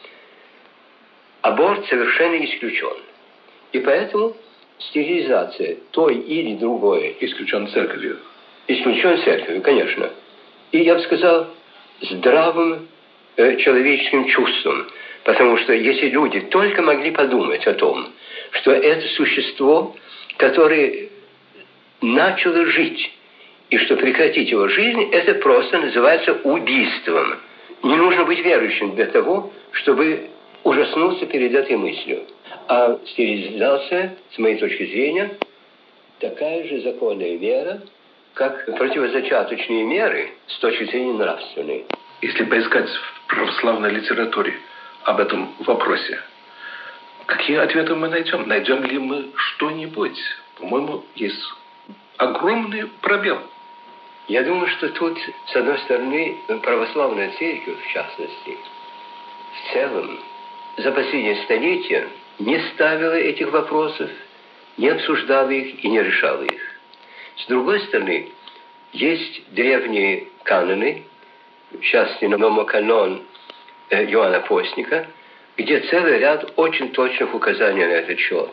Аборт совершенно исключен. И поэтому стерилизация той или другой... Исключен церковью. Исключен церковью, конечно. И, я бы сказал, здравым э, человеческим чувством. Потому что если люди только могли подумать о том, что это существо, которое начало жить, и что прекратить его жизнь, это просто называется убийством. Не нужно быть верующим для того, чтобы ужаснуться перед этой мыслью. А стерилизация, с моей точки зрения, такая же законная мера, как противозачаточные меры с точки зрения нравственной. Если поискать в православной литературе об этом вопросе, какие ответы мы найдем? Найдем ли мы что-нибудь? По-моему, есть огромный пробел. Я думаю, что тут, с одной стороны, православная церковь, в частности, в целом, за последние столетия не ставила этих вопросов, не обсуждала их и не решала их. С другой стороны, есть древние каноны, в частности, номоканон Иоанна Постника, где целый ряд очень точных указаний на этот счет.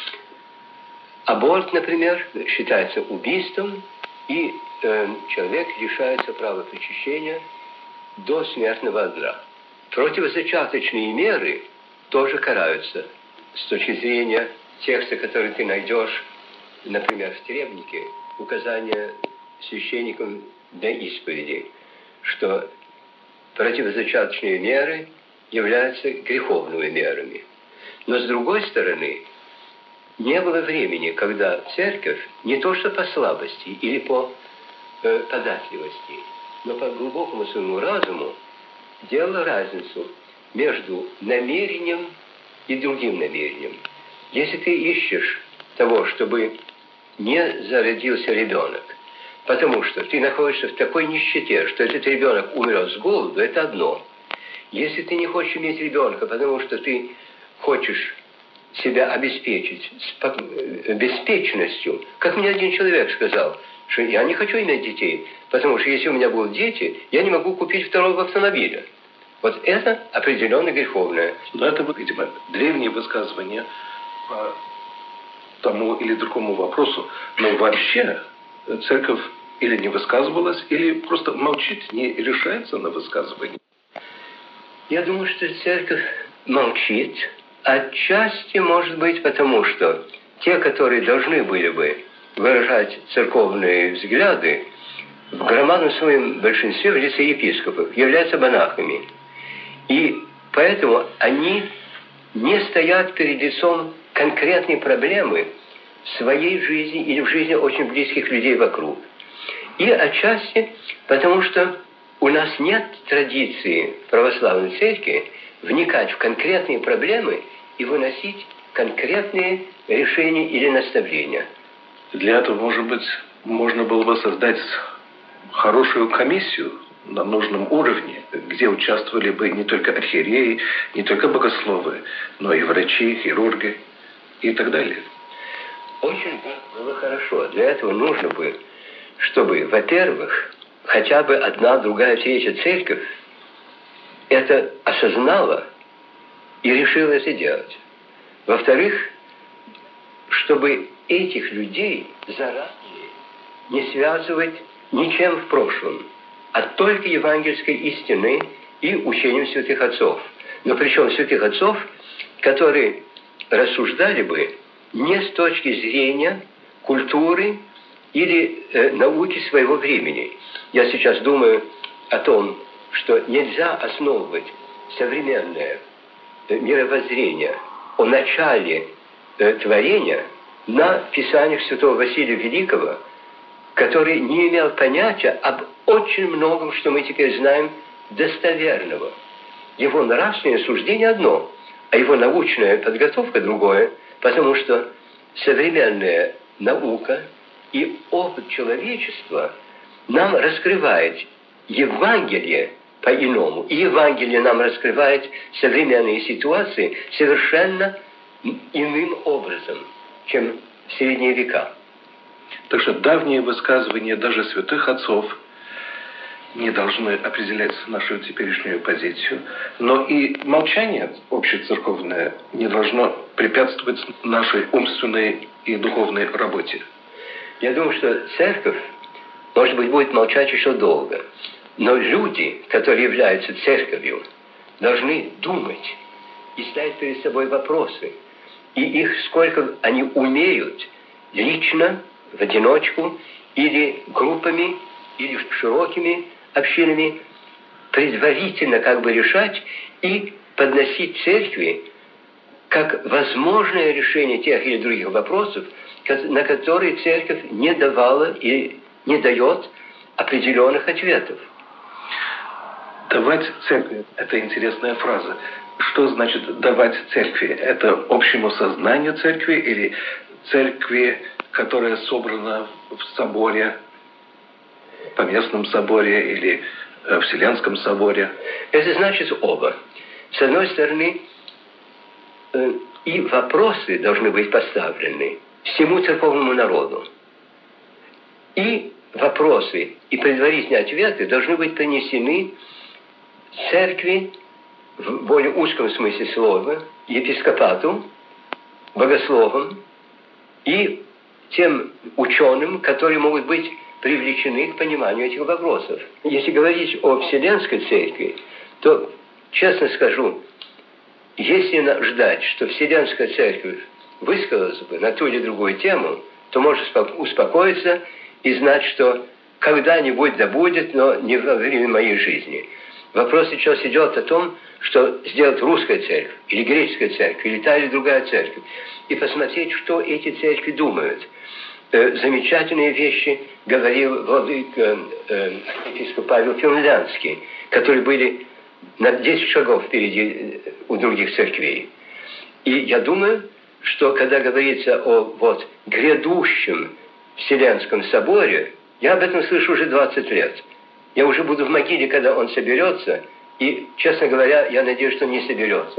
Аборт, например, считается убийством, и э, человек лишается права причащения до смертного одра. Противозачаточные меры тоже караются с точки зрения текста, который ты найдешь, например, в требнике, указания священникам для исповеди, что противозачаточные меры являются греховными мерами. Но с другой стороны, не было времени, когда церковь не то что по слабости или по э, податливости, но по глубокому своему разуму делала разницу между намерением и другим намерением. Если ты ищешь того, чтобы не зародился ребенок, потому что ты находишься в такой нищете, что этот ребенок умрет с голоду, это одно. Если ты не хочешь иметь ребенка, потому что ты хочешь себя обеспечить с беспечностью, как мне один человек сказал, что я не хочу иметь детей, потому что если у меня будут дети, я не могу купить второго автомобиля. Вот это определенно греховное. Но это, видимо, древние высказывания по тому или другому вопросу. Но вообще церковь или не высказывалась, или просто молчит, не решается на высказывание. Я думаю, что церковь молчит. Отчасти, может быть, потому что те, которые должны были бы выражать церковные взгляды, в громадном своем большинстве в лице епископов являются монахами. И поэтому они не стоят перед лицом конкретной проблемы в своей жизни или в жизни очень близких людей вокруг. И отчасти потому, что у нас нет традиции православной церкви вникать в конкретные проблемы и выносить конкретные решения или наставления. Для этого, может быть, можно было бы создать хорошую комиссию на нужном уровне, где участвовали бы не только архиереи, не только богословы, но и врачи, хирурги и так далее. Очень было хорошо. Для этого нужно бы, чтобы, во-первых, хотя бы одна, другая, третья церковь это осознала и решила это делать. Во-вторых, чтобы этих людей заранее не связывать ничем в прошлом, а только евангельской истиной и учением святых отцов. Но причем святых отцов, которые рассуждали бы не с точки зрения культуры или э, науки своего времени. Я сейчас думаю о том, что нельзя основывать современное э, мировоззрение о начале э, творения на писаниях святого Василия Великого, который не имел понятия об очень многом, что мы теперь знаем, достоверного. Его нравственное суждение одно, а его научная подготовка другое, потому что современная наука и опыт человечества нам раскрывает Евангелие по-иному. И Евангелие нам раскрывает современные ситуации совершенно иным образом, чем в средние века. Так что давние высказывания даже святых отцов не должны определять нашу теперешнюю позицию, но и молчание общецерковное не должно препятствовать нашей умственной и духовной работе. Я думаю, что церковь, может быть, будет молчать еще долго, но люди, которые являются церковью, должны думать и ставить перед собой вопросы. И их сколько они умеют лично, в одиночку, или группами, или широкими общинами, предварительно как бы решать и подносить церкви как возможное решение тех или других вопросов, на которые церковь не давала и не дает определенных ответов. Давать церкви – это интересная фраза. Что значит давать церкви? Это общему сознанию церкви или церкви, которая собрана в соборе, поместном соборе или в Вселенском соборе? Это значит оба. С одной стороны, и вопросы должны быть поставлены всему церковному народу. И вопросы, и предварительные ответы должны быть принесены церкви в более узком смысле слова, епископату, богословам и тем ученым, которые могут быть привлечены к пониманию этих вопросов. Если говорить о Вселенской Церкви, то, честно скажу, если ждать, что Вселенская Церковь высказалась бы на ту или другую тему, то можно успокоиться и знать, что когда-нибудь да будет, но не во время моей жизни. Вопрос сейчас идет о том, что сделать русская церковь, или греческая церковь, или та или другая церковь, и посмотреть, что эти церкви думают. Э, замечательные вещи говорил владыка э, епископ Павел Финляндский, которые были на десять шагов впереди у других церквей. И я думаю, что когда говорится о вот, грядущем Вселенском соборе, я об этом слышу уже двадцать лет. Я уже буду в могиле, когда он соберется, и, честно говоря, я надеюсь, что не соберется.